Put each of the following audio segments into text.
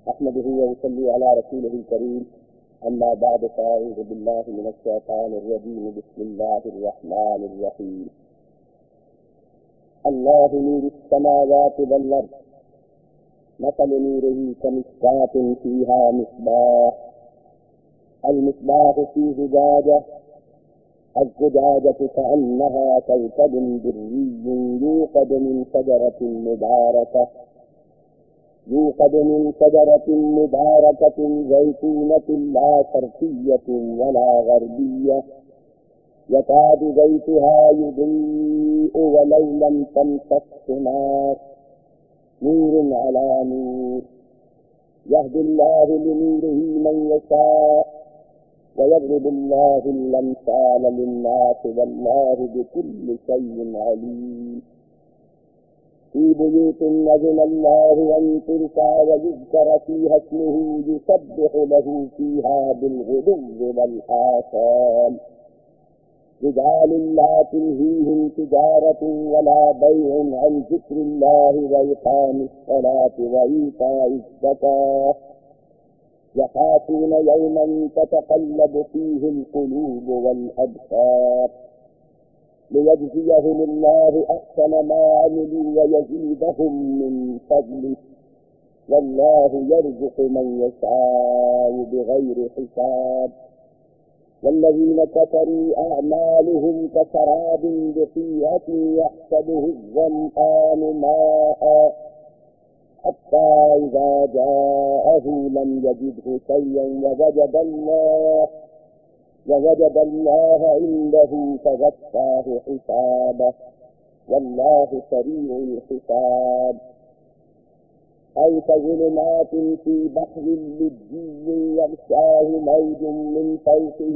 أحمده وأصلي على رسوله الكريم. أما بعد فأعوذ بالله من الشيطان الرجيم. بسم الله الرحمن الرحيم. الله نور السماوات والأرض مثل نوره كمشكاة فيها مصباح المصباح في زجاجة الزجاجة كأنها كوكب دري يوقد من شجرة مباركة زيتونة لا شرقية ولا غربية يكاد زيتها يضيء ولو لم تمسسه نار نور على نور يهدي الله لنوره من يشاء ويضرب الله الأمثال للناس والله بكل شيء عليم. في بيوت أذن الله أن ترفع ويذكر فيها اسمه يسبح له فيها بالغدو والآصال رجال لا تلهيهم تجارة ولا بيع عن ذكر الله وإقام الصلاة وإيتاء الزكاة يخافون يوما تتقلب فيه القلوب والأبصار ليجزيهم الله أحسن ما عملوا ويزيدهم من فضله والله يرزق من يشاء بغير حساب. والذين كفروا أعمالهم كسراب بقيعة يحسبه الظمآن ماء حتى إذا جاءه لم يجده شيئا ووجد الله عنده فوفاه حسابه والله سريع الحساب. أو كظلمات في بحر لجي يغشاه موج من فوقه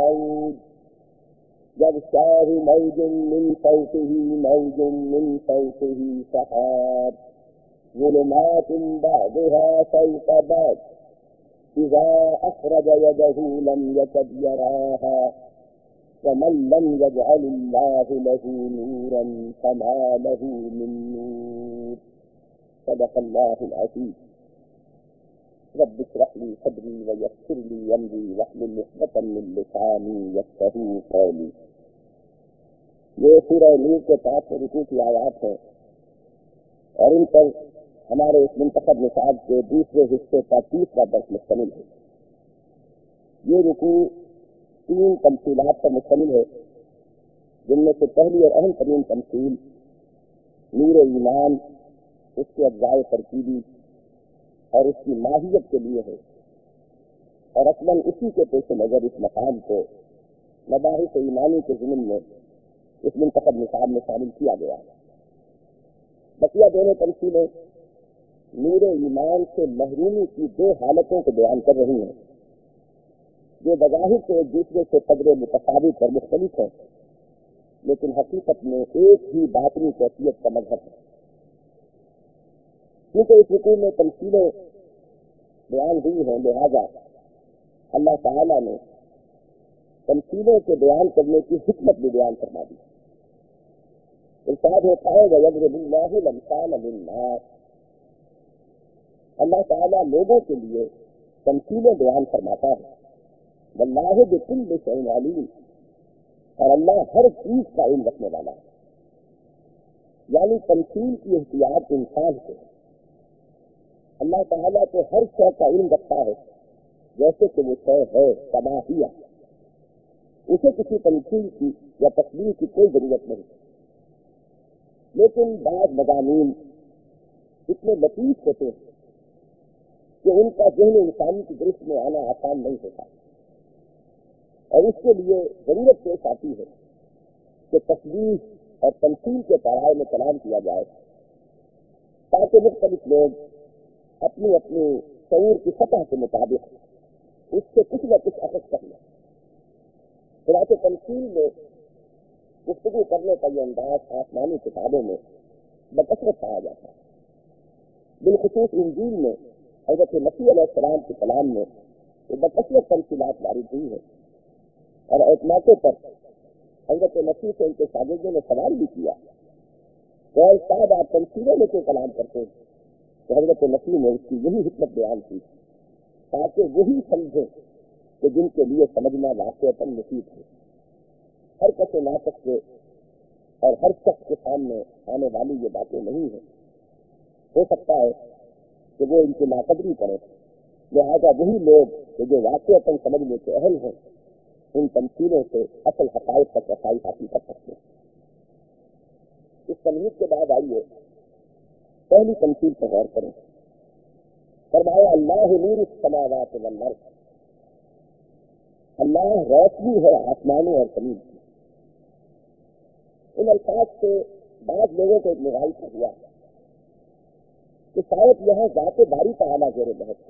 سحاب ظلمات بعضها فوق بعض إذا أخرج يده لم يكد يراها ومن لم يجعل الله له نورا فما له من نور. صدق الله العظيم. رب اشرح لي صدري ويسر لي أمري واحلل عقدة من لساني يفقهوا قولي. یہ سورہ نور کے 5 رکوع کی آیات ہیں اور ان پر ہمارے اس منتخب نصاب کے دوسرے حصے کا تیسرا درس مشتمل ہے. یہ رکوع 3 تمثیلات پر مشتمل ہے جن میں سے پہلی اور اہم ترین تمثیل نور ایمان، اس کے اجزائے ترکیبی اور اس کی ماہیت کے لیے ہے اور اصلاً اسی کے پیش نظر اس مقام کو مباحث ایمانی کے ضمن میں اس منتخب نصاب میں شامل کیا گیا ہے. بقیہ دونوں تمثیلیں نور ایمان سے محرومی کی 2 حالتوں کو بیان کر رہی ہیں جو بظاہر سے ایک دوسرے سے قدر متفاوت اور مختلف ہیں لیکن حقیقت میں ایک ہی باطنی کیفیت کا مظہر ہے. کیونکہ اس رکوع میں تمثیلیں بیان ہوئی ہیں لہذا اللہ تعالیٰ نے تمثیلوں کے بیان کرنے کی حکمت بھی بیان فرما دی. ارشاد ہوتا ہے وَيَضْرِبُ اللَّهُ الْأَمْثَالَ لِلنَّاسِ. اللہ تعالیٰ لوگوں کے لیے تمثیلیں بیان فرماتا ہے. واللہ بکل شیء علیم. اور اللہ ہر چیز کا علم رکھنے والا ہے. یعنی تمثیل کی احتیاط انسان سے اللہ تعالیٰ کو ہر شے کا علم رکھتا ہے جیسے کہ وہ شے ہے تباہیہ. اسے کسی تمثیل کی یا تشبیہ کی کوئی ضرورت نہیں. لیکن بعض مضامین اتنے لطیف ہوتے ہیں کہ ان کا ذہن انسانی کی درست میں آنا آسان نہیں ہوتا اور اس کے لیے ضرورت پیش آتی ہے کہ تشبیہ اور تمثیل کے پڑھائی میں کلام کیا جائے تاکہ مختلف لوگ اپنی اپنی شعور کی سطح کے مطابق اس سے کچھ نہ کچھ اخذ کر لیں. چنانچہ تمثیل میں گفتگو کرنے کا یہ انداز آسمانی کتابوں میں بکثرت پایا جاتا ہے. بالخصوص انجیل میں حضرت مسیح علیہ السلام کے کلام میں یہ بکثرت تمثیلات وارد ہوئی ہے اور ایک موقع پر حضرت مسیح سے ان کے شاگردوں نے سوال بھی کیا کہ صاحب آپ تمثیلوں میں کیوں کلام کرتے ہیں؟ تو حضرت مسیح نے اس کی یہی حکمت بیان کی تاکہ وہی سمجھے کہ جن کے لیے سمجھنا واقعتاً مفید ہے. ہر کس ناطق کے اور ہر شخص کے سامنے آنے والی یہ باتیں نہیں ہیں. ہو سکتا ہے کہ وہ ان کی ناقدری کرے، لہٰذا وہی لوگ کہ جو واقعتاً سمجھنے کے اہل ہیں ان تمثیلوں سے اصل حقائق تک رسائی حاصل کر سکتے ہیں. اس تمہید کے بعد آئیے پہلی تمثیل پر غور کریں. فرمایا اللہ نور السماوات والارض، اللہ روشنی ہے آسمانوں اور زمین کی. ان الفاظ سے بعض لوگوں کو ایک مغالطہ ہوا کہ شاید یہاں ذات باری تعالیٰ زیر بحث ہے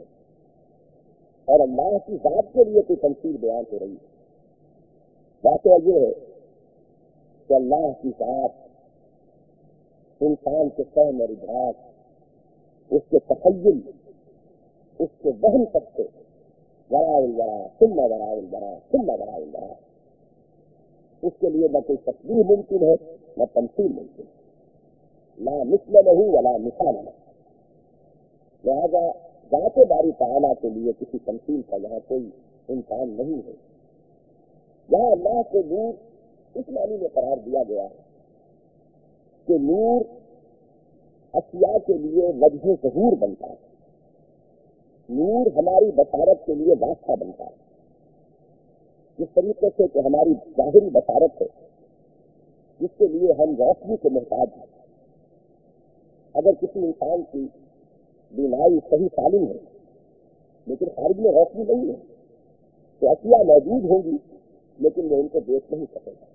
اور اللہ کی ذات کے لیے کوئی تمثیل بیان ہو رہی ہے. واقعہ یہ ہے کہ اللہ کی ذات انسان کے فہم اور ادراک، اس کے تخیل، اس کے وہم تک سے وراء الورا ثم وراء الورا ثم وراء الورا، اس کے لیے نہ کوئی تشبیہ ممکن ہے نہ تمثیل ممکن ہے. لا مثل له ولا مثال له. لہذا ذات باری تعالیٰ کے لیے کسی تمثیل کا یہاں کوئی امکان نہیں ہے. یہاں اللہ کے نور اس معنی میں قرار دیا گیا ہے کہ نور اشیاء کے لیے وجہ ظہور بنتا ہے. نور ہماری بصارت کے لیے واسطہ بنتا ہے. جس طریقے سے کہ ہماری ظاہری بصارت ہے جس کے لیے ہم روشنی کے محتاج ہیں. اگر کسی انسان کی بینائی صحیح سالم ہے لیکن خارج میں روشنی نہیں ہے تو اشیاء موجود ہوں گی لیکن وہ ان کو دیکھ نہیں سکے گا.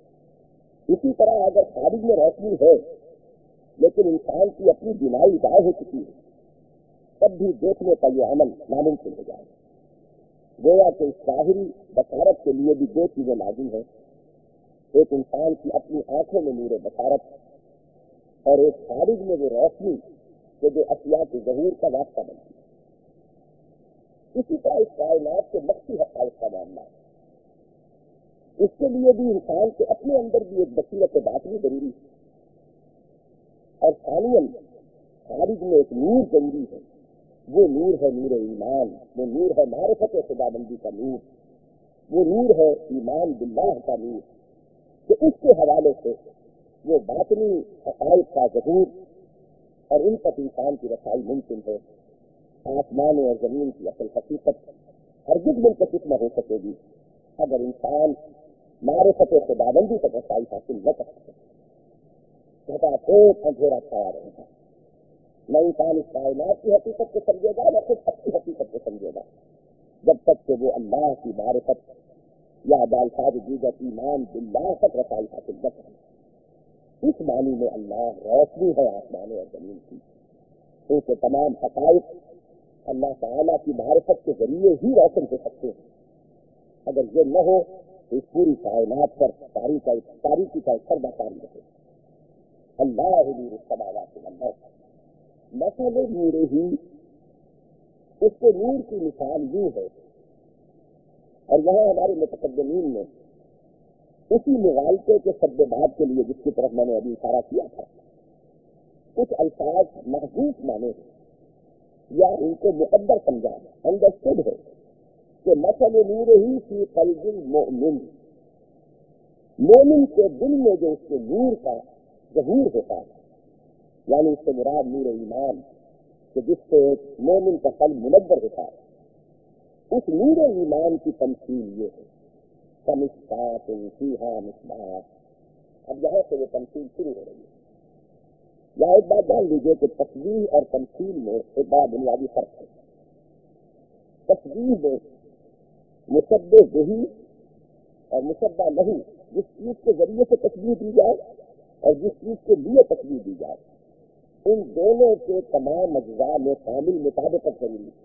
اسی طرح اگر خارج میں روشنی ہے لیکن انسان کی اپنی بینائی ضائع ہو چکی ہے تب بھی دیکھنے کا یہ عمل ناممکن ہو جائے. گویا کہ اس ظاہری بصارت کے لیے بھی دو چیزیں لازم ہیں. ایک انسان کی اپنی آنکھوں میں نور بصارت اور ایک خارج میں وہ روشنی کہ جو اشیاء کے ظہور کا واسطہ بنتی ہے. اسی طرح اس کائنات کے مخفی حقائق کا معاملہ ہے. اس کے لیے بھی انسان کے اپنے اندر بھی ایک بصیرت باطنی ضروری ہے اور ثانیاً خارج میں ایک نور ضروری ہے. وہ نور ہے نور ایمان، وہ نور ہے معرفت خدا بندی کا نور، وہ نور ہے ایمان باللہ کا نور کہ اس کے حوالے سے وہ باطنی حقائق کا ظہور اور ان تک انسان کی رسائی ممکن ہے. آسمان اور زمین کی اصل حقیقت ہرگز منکشف نہ ہو سکے گی اگر انسان معرفت خدا بندی تک رسائی حاصل نہ کر سکے. اندھیرا چھایا رہے گا. نہ انسان اس کائنات کی حقیقت کو سمجھے گا نہ خود اپنی حقیقت کو سمجھے گا جب تک کہ وہ اللہ کی معرفت یا بالفاظ دیگر ایمان باللہ تک رسائی حاصل نہ کرے. اس معنی میں اللہ روشنی ہے آسمان اور زمین کی. ان کے تمام حقائق اللہ تعالیٰ کی معرفت کے ذریعے ہی روشن ہو سکتے ہیں. اگر یہ نہ ہو تو اس پوری کائنات پر تاریخی کا پردہ طاری رہے. اللہ نور السماوات والارض، مثل نور ہی، اس کے نور کی مثال یوں ہے. اور یہاں ہمارے متقدمین نے اسی مغالطے کے سد بات کے لیے جس کی طرف میں نے ابھی اشارہ کیا تھا کچھ الفاظ محذوف مانے ہیں یا ان کو مقدر سمجھا انڈرسٹوڈ ہے کہ مثل نور ہی فی قلب المؤمن، مومن کے دل میں جو اس کے نور کا ظہور ہوتا ہے یعنی اس سے مراد نور ایمان کہ جس سے ایک مومن کا قلب منور ہوتا ہے، اس نور ایمان کی تمثیل یہ ہے کمشکات فیہا مصباح. اب یہاں سے وہ تمثیل شروع ہو رہی ہے. یہاں ایک بات جان لیجیے کہ تشبیہ اور تمثیل میں ایک بڑا بنیادی فرق ہے. تشبیہ میں مشبہ بہ اور مشبہ لہ، جس چیز کے ذریعے سے تشبیہ دی جائے اور جس چیز کے لیے تشبیہ دی جائے، ان دونوں کے تمام اجزاء میں کامل مطابقت ضروری ہے.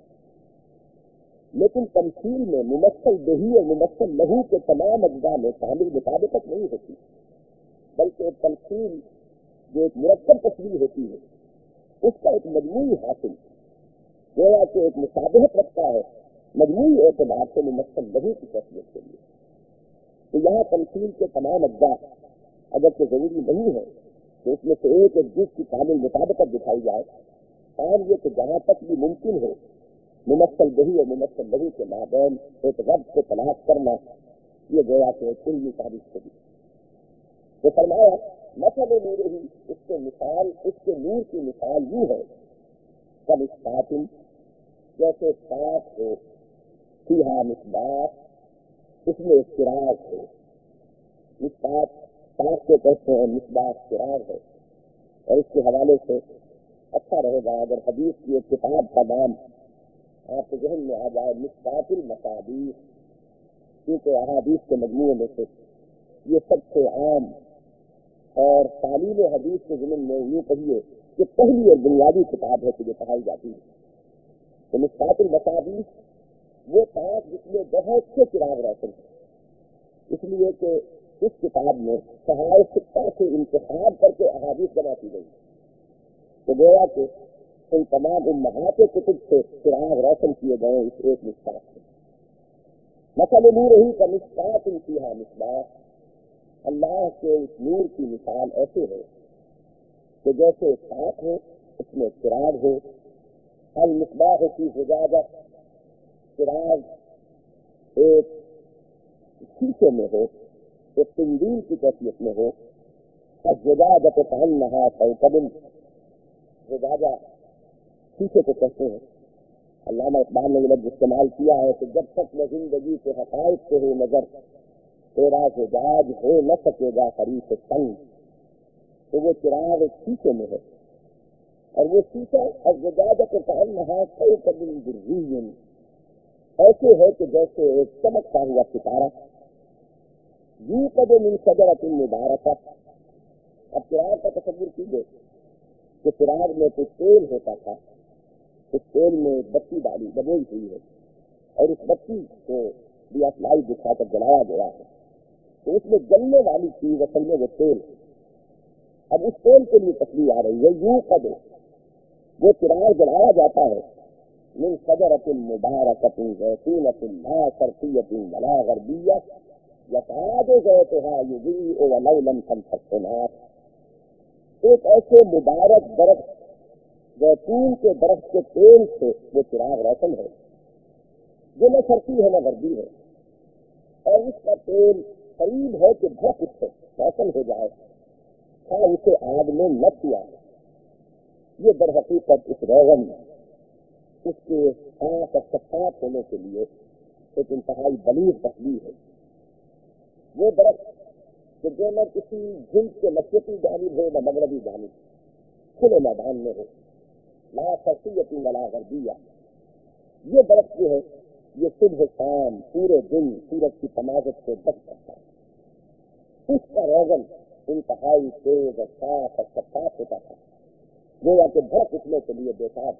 لیکن تمثیل میں ممثل بہی اور ممثل لہو کے تمام اجزاء میں کامل مطابقت نہیں ہوتی، بلکہ ایک تمثیل جو ایک مرکب تصویر ہوتی ہے اس کا ایک مجموعی حاصل گویا کہ ایک مشابہت رکھتا ہے مجموعی اعتبار سے ممثل لہو کی تصویر کے لیے. تو یہاں تمثیل کے تمام اجزاء اگرچہ ضروری نہیں ہے کہ اس میں سے ایک جز کی کامل مطابقت دکھائی جائے اور یہ کہ جہاں تک بھی ممکن ہو ممثل بہی اور ممثل بہی کے مابین ایک رب کو تلاش کرنا، یہ گویا کہ ایک علمی تاریخ ہوگی. تو فرمایا مثل نور ہی، اس کے مثال، اس کے نور کی مثال یوں ہے کب اس قاتل جیسے ساتھ ہو فیہا مصباح، اس میں ایک چراغ ہو. مصباح ساتھ کے کہتے ہیں، مصباح چراغ ہے. اور اس کے حوالے سے اچھا رہے گا اگر حدیث کی ایک کتاب کا نام آپ کے ذہن میں آ جائے، مصباح المصابیح، کیونکہ احادیث کے مجموعے میں سے یہ سب سے عام اور تعلیم حدیث کے ضمن میں یوں کہیے کہ پہلی اور بنیادی کتاب ہے کہ جو پڑھائی جاتی ہے. تو مصباح المصابیح وہ تاج جس میں بہت سے چراغ روشن ہیں، اس لیے کہ اس کتاب میں صحائف سکہ سے انتخاب کر کے احادیث جمع کی گئی. تو گویا کہ ان تمام امہات کتب سے چراغ روشن کیے گئے اس ایک مصباح سے. مثل نور ہی کا مصباح فیہا مصباح، اللہ کے اس نور کی مثال ایسے ہے کہ جیسے ساتھ ہو اس میں چراغ ہو. المصباح فی زجاجہ، چراغ ایک شیشے میں ہو، ایک تندیل کی کیفیت میں ہو. الزجاجۃ کأنہا کوکب، زجاجہ شیشے کو کہتے ہیں. علامہ اقبال نے یہ لفظ استعمال کیا ہے کہ جب تک میں زندگی کے حقائق سے ہو نظر، تیرا زجاج ہو نہ سکے گا حریف تنگ. تو وہ چراغ ایک شیشے میں ہے، اور وہ شیشہ الزجاجۃ کأنہا کوکب درّی، ایسے ہے کہ جیسے ایک چمکتا ہوا ستارہ. یوقد من شجرۃ مبارکہ، اب چراغ کا تصور کیجیے کہ چراغ میں کوئی تیل ہوتا تھا، اس تیل میں بتی ڈالی ڈبوئی ہوئی ہے، اور اس بتی کو ڈیاسلائی دکھا کر جلایا گیا ہے. تو اس میں جلنے والی چیز اصل میں وہ تیل ہے. اب اس تیل کے لیے تشریح آ رہی ہے، یوقد، وہ چراغ جلایا جاتا ہے من شجرۃ مبارکۃ زیتونۃ لا شرقیۃ ولا غربیہ یکاد زیتها یضیء ولو لم تمسسہ نار. ایک ایسے مبارک درخت زیتون کے درخت کے تیل سے وہ چراغ روشن ہے جو نہ شرقی ہے نہ غربی ہے، اور اس کا تیل قریب ہے کہ بھڑک اس سے روشن ہو جائے، ہاں اسے آگ میں نہ چھوا. یہ در حقیقت اس روغن، اس کے آنکھ اور شفاف ہونے کے لیے ایک انتہائی بلیغ تشریح ہے. وہ درخت کہ جو نہ کسی جلد کے مشرقی جانب ہو نہ مغربی جانب، کھلے میدان میں ہو، لا شرقیۃ ولا غربیہ. یہ درخت جو ہے یہ صبح شام پورے دن سورج کی تمازت سے بچ سکتا ہے. اس کا روغن انتہائی تیز اور صاف اور شفاف ہوتا تھا، گویا کہ بھڑک اٹھنے کے لیے بےتاب،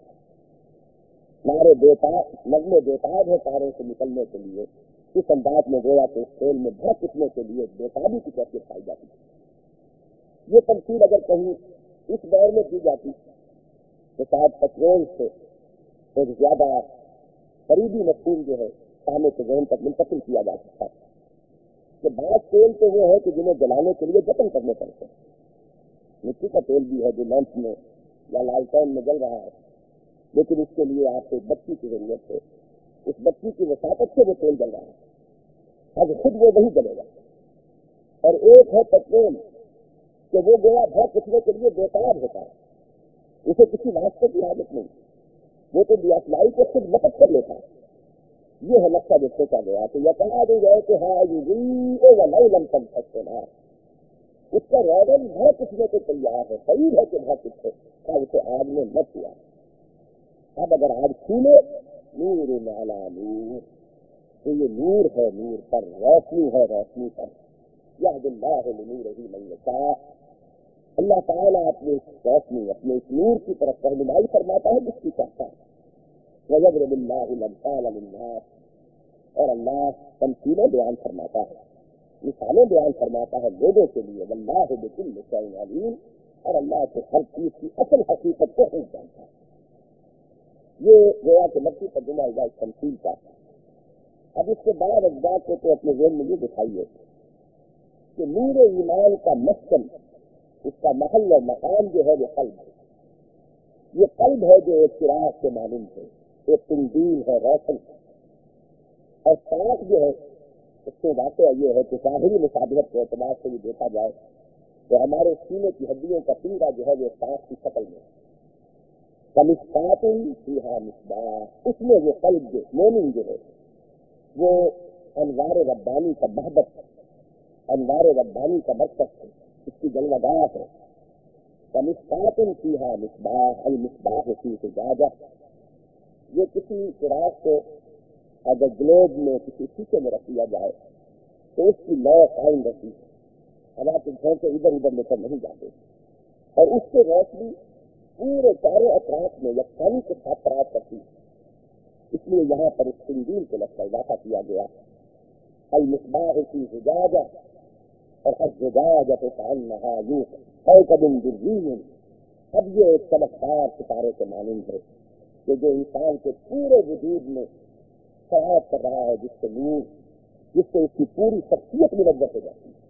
نعرے بےتاب، نغمے بےتاب ہے تاروں سے نکلنے کے لیے. اس انداز میں گویا کہ اس تیل میں بھڑک اٹھنے کے لیے بےتابی کی کیفیت پائی جاتی ہے. یہ تمثیل اگر کہیں اس دور میں کی جاتی تو شاید پیٹرول سے ایک زیادہ قریبی مفہوم جو ہے سامنے کے ذہن تک منتقل کیا جا سکتا ہے کہ بعض تیل تو وہ ہے کہ جنہیں جلانے کے لیے جتن کرنے پڑتے ہیں. مٹی کا تیل بھی ہے جو لیمپ میں یا لالٹین میں جل رہا ہے، لیکن اس کے لیے آپ کو ایک بتی کی ضرورت ہے. اس بتی کی وساطت سے وہ تیل جل رہا ہے، اب خود وہ نہیں جلے گا. اور ایک ہے پیٹرول کہ وہ گویا بھڑک اٹھنے کے لیے بےتاب ہوتا ہے، اسے کسی واسطے کی عادت نہیں، وہ تو ڈیاسلائی کو خود مدد کر لیتا ہے. یہ ہے نقشہ جو سوچا گیا کہ یقاد گئے کہ ہاں یضیء ولو لم تمسسہ نار، اس کا روغن بھڑک اٹھنے کو تیار ہے، قریب ہے کہ بھڑک اٹھے، ہاں اسے آگ میں نہ چھوا. اب اگر آگ چھولے، نور علی نور، تو یہ نور ہے نور پر، روشنی ہے روشنی پر. یہد اللہ لنورہ من یشاء، اللہ تعالیٰ اپنے اس روشنی، اپنے اس نور کی طرف رہنمائی فرماتا ہے جس کی چاہتا ہے. وَيَضْرِبُ اللَّهُ الْأَمْثَالَ لِلنَّاسِ، اور اللہ تمثیلیں بیان فرماتا ہے، مثالیں بیان فرماتا ہے لوگوں کے لیے. وَاللَّهُ بِكُلِّ شَيْءٍ عَلِيمٌ، اور اللہ سے ہر چیز کی اصل حقیقت کو خوب جانتا ہے. یہ گویا کہ مکی ترجمہ ہوا اس تمثیل کا. اب اس کے بعد اجزاء کو تو اپنے ذہن میں یہ دکھائیے کہ نور ایمان کا مسکن، اس کا محل اور مقام جو ہے وہ قلب ہے. یہ قلب ہے جو ایک چراغ کے مانند ہے، ایک تندیل ہے، روشن. اور سانس جو ہے اس سے واقعہ یہ ہے کہ ظاہری مشابہت کے اعتبار سے بھی دیکھا جائے تو ہمارے سینے کی ہڈیوں کا پنجرا جو ہے وہ سانس کی شکل میں کمشکات فیہا مصباح، اس میں وہ قلب جو مومن جو ہے وہ انوار ربانی کا محبت، انوار ربانی کا مرکز ہے، اس کی جلوگاہ ہے. کمشکات فیہا مصباح، المصباح فی زجاجہ. یہ کسی چراغ کو اگر گلوب میں کسی شیشے میں رکھ دیا جائے تو اس کی لو قائم رہتی ہے، ہوا کے جھونکے ادھر ادھر لے کر نہیں جاتے، اور اس سے روشنی پورے چاروں اطراف میں یکسانی کے ساتھ فراہم کرتی ہے. اس لیے یہاں پر اس تنظیم کے لفظ کا اضافہ کیا گیا، المصباح فی زجاجہ، اور الزجاجہ کأنہا کوکب درّی. اب یہ ایک چمکدار ستارے کے مانند ہے کہ جو انسان کے پورے وجود میں سرایت کر رہا ہے، جس سے نور، جس سے اس کی پوری شخصیت منور ہو جاتی ہے.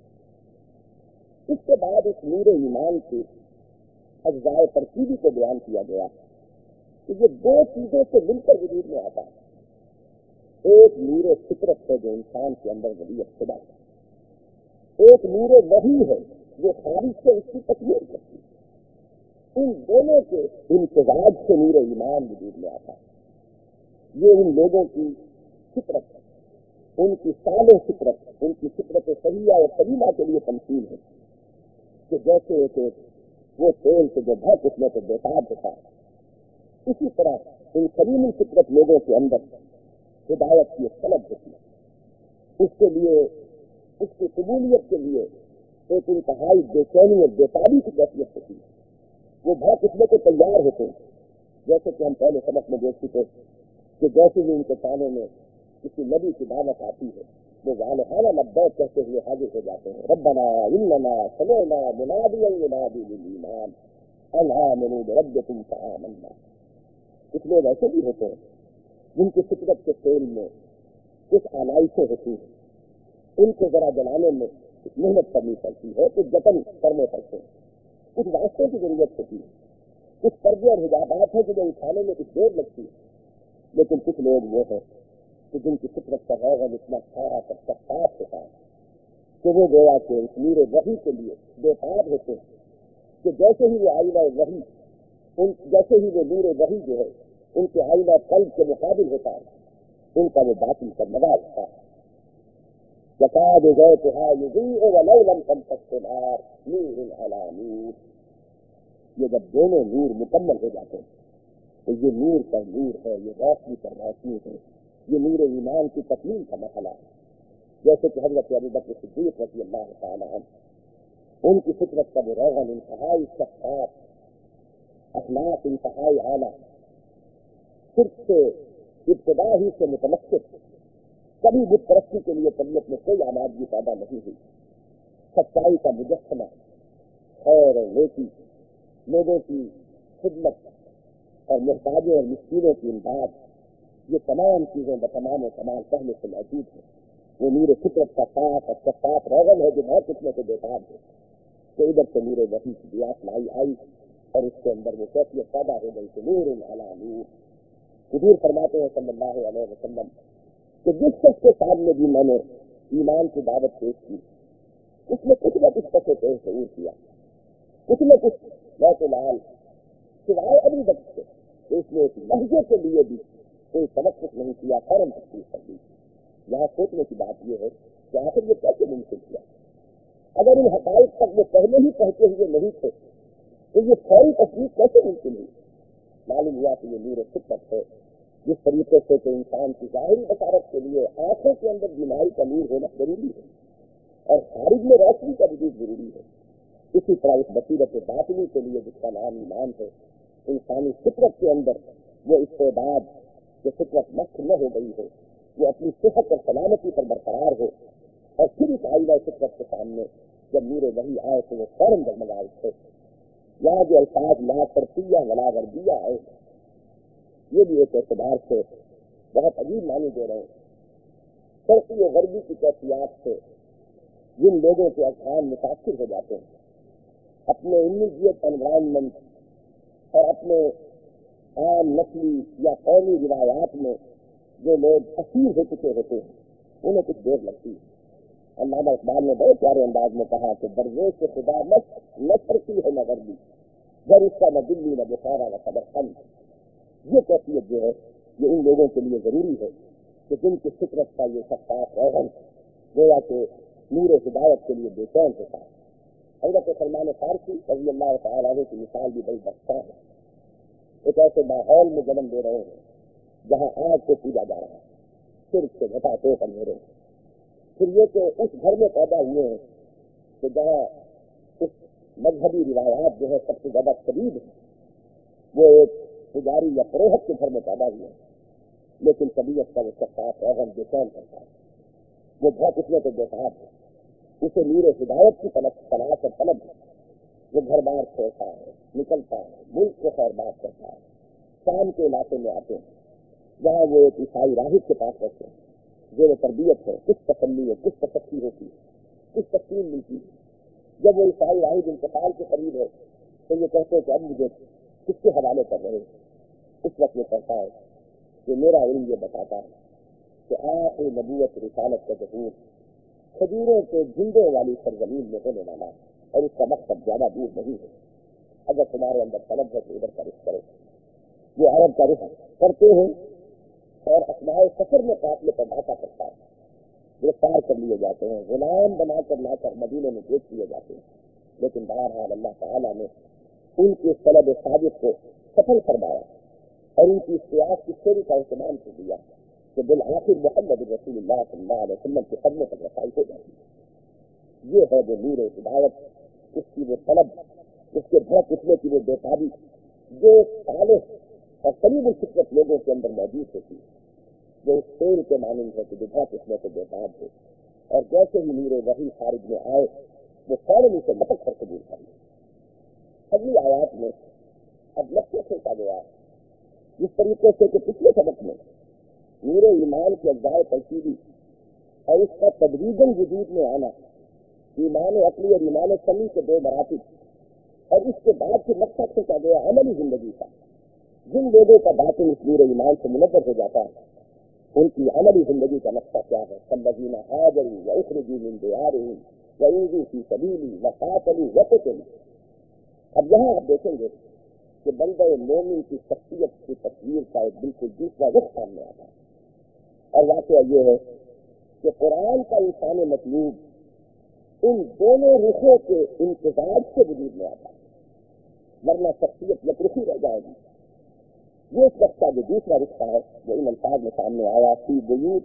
اس کے بعد اس نور ایمان کے اجزاء ترکیبی کو بیان کیا گیا کہ یہ دو چیزوں سے مل کر وجود میں آتا ہے. ایک نور فطرت ہے جو انسان کے اندر ولیت شدہ ہے، ایک نور وحی ہے جو خارج سے اس کی تکمیل کرتی ہے. ان دونوں کے امتزاج سے نور ایمان وجود میں آتا ہے. یہ ان لوگوں کی فطرت، ان کی صالح فطرت، ان کی فطرت صحیحہ اور سلیمہ کے لیے تمثیل ہے کہ جیسے ایک وہ تیل سے جو بھر اٹھنے سے بےتاب ہوتا ہے، اسی طرح ان سلیم فطرت لوگوں کے اندر ہدایت کی ایک طلب ہوتی ہے. اس کے لیے، اس کی قبولیت کے لیے ایک انتہائی بے چینی اور بےتابی کی کیفیت ہوتی ہے. وہ بھر اٹھنے کو تیار ہوتے ہیں، جیسے کہ ہم پہلے سبق میں دیکھ چکے کہ جیسے ہی ان کے کانوں میں کسی نبی کی دعوت آتی ہے وہ والہانہ لبیک کہتے ہوئے حاضر ہو جاتے ہیں. ربنا اننا سمعنا منادیا ینادی للایمان ان آمنوا بربکم فآمنا. کچھ لوگ ایسے بھی ہوتے ہیں جن کی فطرت کے تیل میں کچھ آلائشیں ہوتی ہیں، ان کو ذرا جلانے میں کچھ محنت کرنی پڑتی ہے، کچھ جتن کرنے پڑتے ہیں، کچھ واسطے کی ضرورت ہوتی ہے، کچھ پردے اور حجابات ہیں جنہیں اٹھانے میں کچھ دیر لگتی ہے. لیکن کچھ لوگ وہ ہیں کہ جن کی فطرت کا روغن اتنا سارا پر شفاف ہوتا ہے کہ وہ گویا کہ اس نور وحی کے لیے بےتاب ہوتے ہیں کہ جیسے ہی وہ آئینہ وحی، جیسے ہی وہ نور وحی جو ہے ان کے آئینہ قلب کے مقابل ہوتا ہے، ان کا وہ باطل پر لگا ہوتا ہے. یکاد زیتها یضیء ولو لم تمسسه نار نور علی نور. یہ جب دونوں نور مکمل ہو جاتے ہیں تو یہ نور پر نور ہے، یہ روشنی پر روشنی ہے، یہ نور ایمان کی تکمیل کا مسئلہ ہے. جیسے کہ حضرت ابوبکر صدیق رضی اللہ تعالیٰ عنہ، ان کی فطرت کا وہ روغن انتہائی شفاف، اخلاق انتہائی اعلیٰ، صرف سے ابتدا ہی سے متمسک، کبھی بت پرستی کے لیے طبیعت میں کوئی آمادگی پیدا نہیں ہوئی، سچائی کا مجسمہ، خیر اور نیکی، لوگوں کی خدمت اور محتاجوں اور مسکینوں کی امداد، یہ تمام چیزیں بتمام و کمال پہلے سے موجود ہیں. وہ نور فطرت کا صاف اور شفاف روغن ہے جو بہت کچھ میں سے بےتاب ہے کہ ادھر سے نور وحی کی بیاس لائی آئی اور اس کے اندر وہ کیفیت پیدا ہو گئی کہ نور علی نور. حضور فرماتے ہیں صلی اللہ علیہ وسلم کہ جس شخص کے سامنے بھی میں نے ایمان کی دعوت پیش کی، اس میں کچھ نہ کچھ پسے پیش ضرور کیا، کچھ نہ کچھ موت لال سوائے ابھی بچ سے اس نے ایک لہجے کے لیے بھی کوئی تنقص نہیں کیا، فوراً تشریف کر دی. یہاں سوچنے کی بات یہ ہے کہ آخر یہ کیسے ممکن کیا؟ اگر ان حقائق تک وہ پہلے ہی پہنچے ہوئے نہیں تھے تو یہ فوری تصدیق کیسے ممکن ہوئی؟ معلوم ہوا کہ یہ نور فطرت ہے، جس طریقے سے کہ انسان کی ظاہری بصارت کے لیے آنکھوں کے اندر بیماری کا نور ہونا ضروری ہے اور خارج میں روشنی کا وجود ضروری ہے، اسی طرح اس بصیرت باطنی کے لیے جس کا نام ایمان ہے، انسانی فطرت کے اندر وہ استعداد جو فطرت نشٹ نہ ہو گئی ہو، وہ اپنی صحت اور سلامتی پر برقرار ہو، اور پھر اس آئینہ فطرت کے سامنے جب نور وحی آئے تو وہ فوراً جگمگا اٹھے. یہاں جو الفاظ لا شرطیہ ولا غربیہ آئے یہ بھی ایک اعتبار سے بہت عجیب معنی دے رہے ہیں. شرقی و غربی کی کیفیات سے جن لوگوں کے اذہان متاثر ہو جاتے ہیں، اپنے امیجیٹ انوائرمنٹ اور اپنے عام نسلی یا قومی روایات میں جو لوگ اسیر ہو چکے ہوتے ہیں انہیں کچھ دیر لگتی ہے. علامہ اقبال نے بڑے پیارے انداز میں کہا کہ درویش سے خدا نہ کرتی ہے نہ غربی گر اس کا نہ دلی نہ بخارا نہ سمرقند. یہ کیفیت جو ہے یہ ان لوگوں کے لیے ضروری ہے کہ جن کی فطرت کا یہ شفاف روغن گویا کہ نور ہدایت کے لیے بے چین ہوتا ہے. حضرت سلمان فارسی رضی اللہ تعالیٰ عنہ کی مثال بھی بڑی بخشا ہے. ایک ایسے ماحول میں جنم دے رہے ہیں جہاں آگ کو پوجا جا رہا ہے, صرف سے گھٹا تو اندھیرے. پھر یہ کہ اس گھر میں پیدا ہوئے ہیں کہ جہاں اس مذہبی روایات جو ہے سب سے زیادہ شدید ہے, وہ ایک پجاری یا پروہت کے گھر میں پیدا ہوئے ہیں, لیکن طبیعت کا وہ شفاف روغن بے چین کرتا ہے. وہ بہت اس میں تو بےتاب ہے, اسے نور ہدایت کی تلاش اور طلب ہے. وہ گھر بار چھوڑتا ہے, نکلتا ہے, ملک کو خیر بات کرتا ہے. شام کے علاقے میں آتے ہیں جہاں وہ ایک عیسائی راہب کے پاس رہتے ہیں. جو وہ تربیت ہے, کچھ تسلی ہے, کچھ تشکتی ہوتی ہے, کچھ تقسیم ملتی ہے. جب وہ عیسائی راہب انتقال کے قریب ہے تو یہ کہتے ہیں کہ اب مجھے کس کے حوالے کر رہے. اس وقت یہ کہتا ہے کہ میرا علم یہ بتاتا ہے کہ آخر نبوت رسالت کا ظہور کھجوروں کے جھنڈوں والی سرزمین میں ہونے والا ہے, اور اس کا مقصد زیادہ دور نہیں ہے. اگر تمہارے اندر طلب ہے تو ادھر کا رخ کرو. وہ عرب کا رخ کرتے ہیں اور اثناء سفر میں قافلے پر ڈھاکہ پڑتا ہے. گرفتار کر لیے جاتے ہیں, غلام بنا کر لا کر مدینے میں بیچ دیے جاتے ہیں. لیکن بہرحال اللہ تعالیٰ نے ان کی طلب ثابت کو سفل فرمایا اور ان کی سیاست کی چوری کا اہتمام کر دیا کہ بالآخر محمد رسول اللہ صلی اللہ علیہ وسلم کے قدموں تک رسائی ہو جائے گی. یہ ہے جو نور ہدایت, اس کی وہ طلب, اس کے بھڑک اٹھنے کی وہ بےتابی جو صالح اور قریب الفطرت لوگوں کے اندر موجود ہوتی ہے. وہ اس شیر کے مانند ہے کہ جو بھڑک اٹھنے سے بےتاب ہو, اور جیسے ہی نور وحی خارج میں آئے وہ فوراً اسے لپک کر قبول کر لیا. اگلی آیات میں اب لکھے کھیتا گیا جس طریقے سے کہ پچھلے سبق میں نور ایمان کے اجزائے ترکیبی اور اس کا تدریجاً وجود میں آنا, ایمان عقلی اور ایمان سمی کے دو مراتب, اور اس کے بعد پھر نقشہ کھینچا گیا عملی زندگی کا. جن لوگوں کا باطن اس نور ایمان سے منور ہو جاتا ہے ان کی عملی زندگی کا نقشہ کیا ہے. الذین ہاجروا واخرجوا من دیارہم وأوذوا فی سبیلی وقاتلوا وقتلوا. اب یہاں آپ دیکھیں گے کہ بندہ مومن کی شخصیت کی تصویر کا ایک بالکل دوسرا رخ سامنے آتا ہے. اور واقعہ یہ ہے کہ قرآن کا انسان مطلوب ان دونوں رخوں کے امتزاج سے وجود میں آتا ہے, ورنہ شخصیت یکرخی رہ جائے گی. یہ اس وقت کا جو دوسرا رشتہ ہے جو ان الفاظ میں سامنے آیا فی بیوت,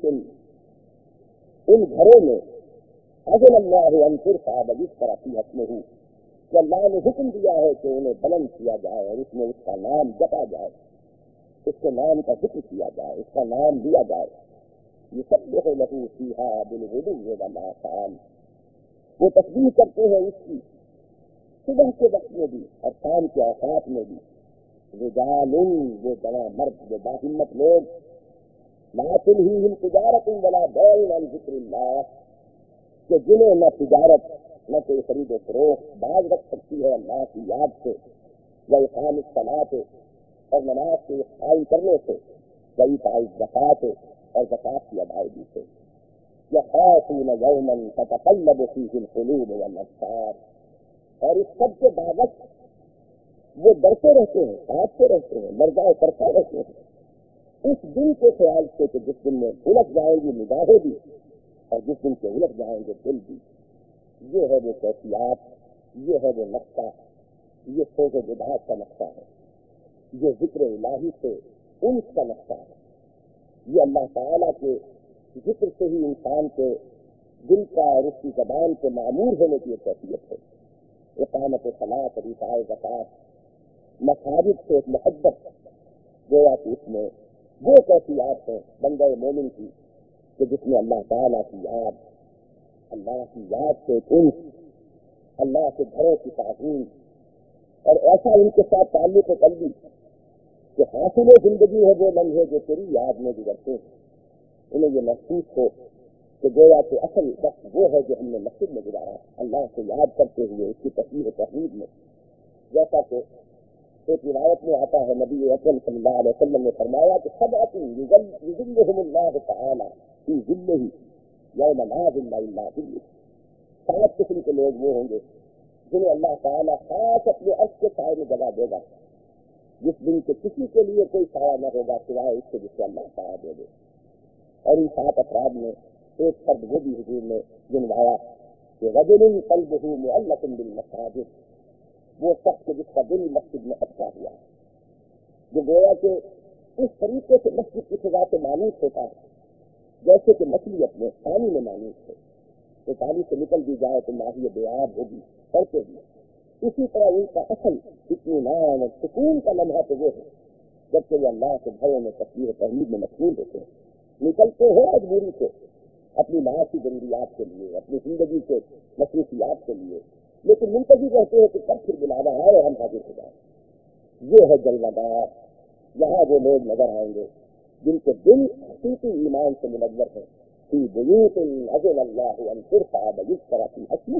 ان گھروں میں اذن اللہ ان ترفع ویذکر فیہا اسمہ, کہ اللہ نے حکم دیا ہے کہ انہیں بلند کیا جائے اور اس میں اس کا نام جپا جائے, اس کے نام کا ذکر کیا جائے, اس کا نام لیا جائے. یسبح لہ فیہا بالغدو والآصال, وہ تسبیح کرتے ہیں اس کی صبح کے وقت میں بھی اور شام کے اوقات میں بھی. رجال, وہ جوان مرد, وہ باہمت لوگ, لا تلہیہم تجارت ولا بیع عن ذکر اللہ, کہ جنہیں نہ تجارت نہ کوئی خرید و فروخت باز رکھ سکتی ہے اللہ کی یاد سے, واقام الصلاۃ, اور نماز کے قائم کرنے سے, وایتاء الزکوٰۃ, اور زکوٰۃ کی ادائیگی سے. یخافون یوما تتقلب فیہ القلوب والابصار, اور اس سب کے باوجود وہ ڈرتے رہتے ہیں, کانپتے رہتے ہیں, لرزہ کرتے رہتے ہیں اس دن کے خیال سے کہ جس دن میں الٹ جائیں گی نگاہیں بھی اور جس دن سے الٹ جائیں گے دل بھی. یہ ہے وہ کیفیات, یہ ہے وہ نقشہ, یہ سوز و گداز کا نقشہ ہے, یہ ذکر الہی سے انس کا نقشہ ہے. یہ اللہ تعالیٰ کے ذکر سے ہی انسان کے دل کا اور اس کی زبان کے معمور ہونے کی ایک کیفیت ہے. اقامت صلاۃ, ایتاء زکوٰۃ, مساجد سے ایک محبت, گویا کہ اس میں وہ کیفیات ہیں بندہ مومن کی کہ جس میں اللہ تعالیٰ کی یاد, اللہ کی یاد سے ایک انس, اللہ کے گھروں کی تعظیم, اور ایسا ان کے ساتھ تعلق قلبی کہ حاصل زندگی ہے وہ لمحے جو تیری یاد میں گزرتے ہیں. انہیں یہ محسوس ہو کہ گویا کہ اصل وقت وہ ہے جو ہم نے مسجد میں گزارا اللہ سے یاد کرتے ہوئے اس کی تصویر و تحریر میں. جیسا کہ ایک روایت میں آتا ہے نبی اکرم صلی اللہ علیہ وسلم نے فرمایا کہ سبعۃ یظلھم اللہ تعالی فی ظلہ یوم لا ظل الا ظلہ، 7 قسم کے لوگ وہ ہوں گے جنہیں اللہ تعالیٰ خاص اپنے عرش کے سائے میں جگہ دے گا، جس دن کے کسی کے لیے کوئی سایہ نہ ہوگا سوائے اس کے جس کو اللہ سایہ دے دے۔ اور ان 7 افراد میں ایک فرد وہ بھی حضور نے گنوایا کہ رجل قلبہ معلق بالمساجد، وہ شخص جس کا دل مسجد میں اٹکا ہوا ہے، جو گویا کہ اس طریقے سے مسجد کی فضا سے مانوس ہوتا ہے جیسے کہ مچھلی اپنے پانی میں مانوس ہے، تو پانی سے نکل بھی جائے تو ماہی بیاب ہوگی کرتے بھی۔ اسی طرح ان کا اصل اطمینان اور سکون کا لمحہ تو وہ ہے جبکہ وہ اللہ کے گھروں میں تسبیح و تحمید میں مشغول ہوتے ہیں، نکلتے ہیں مجبوری سے اپنی معاشی ضروریات کے لیے، اپنی زندگی کے مصروفیات کے لیے، لیکن منتظر رہتے ہیں کہ کب پھر بلاوا آئے اور ہم حاضر ہو جائیں۔ یہ ہے جلوہ، یہاں وہ لوگ نظر آئیں گے جن کے دل حقیقی ایمان سے منور ہیں، فی بیوت اذن اللہ ان ترفع ویذکر فیہا اسمہ۔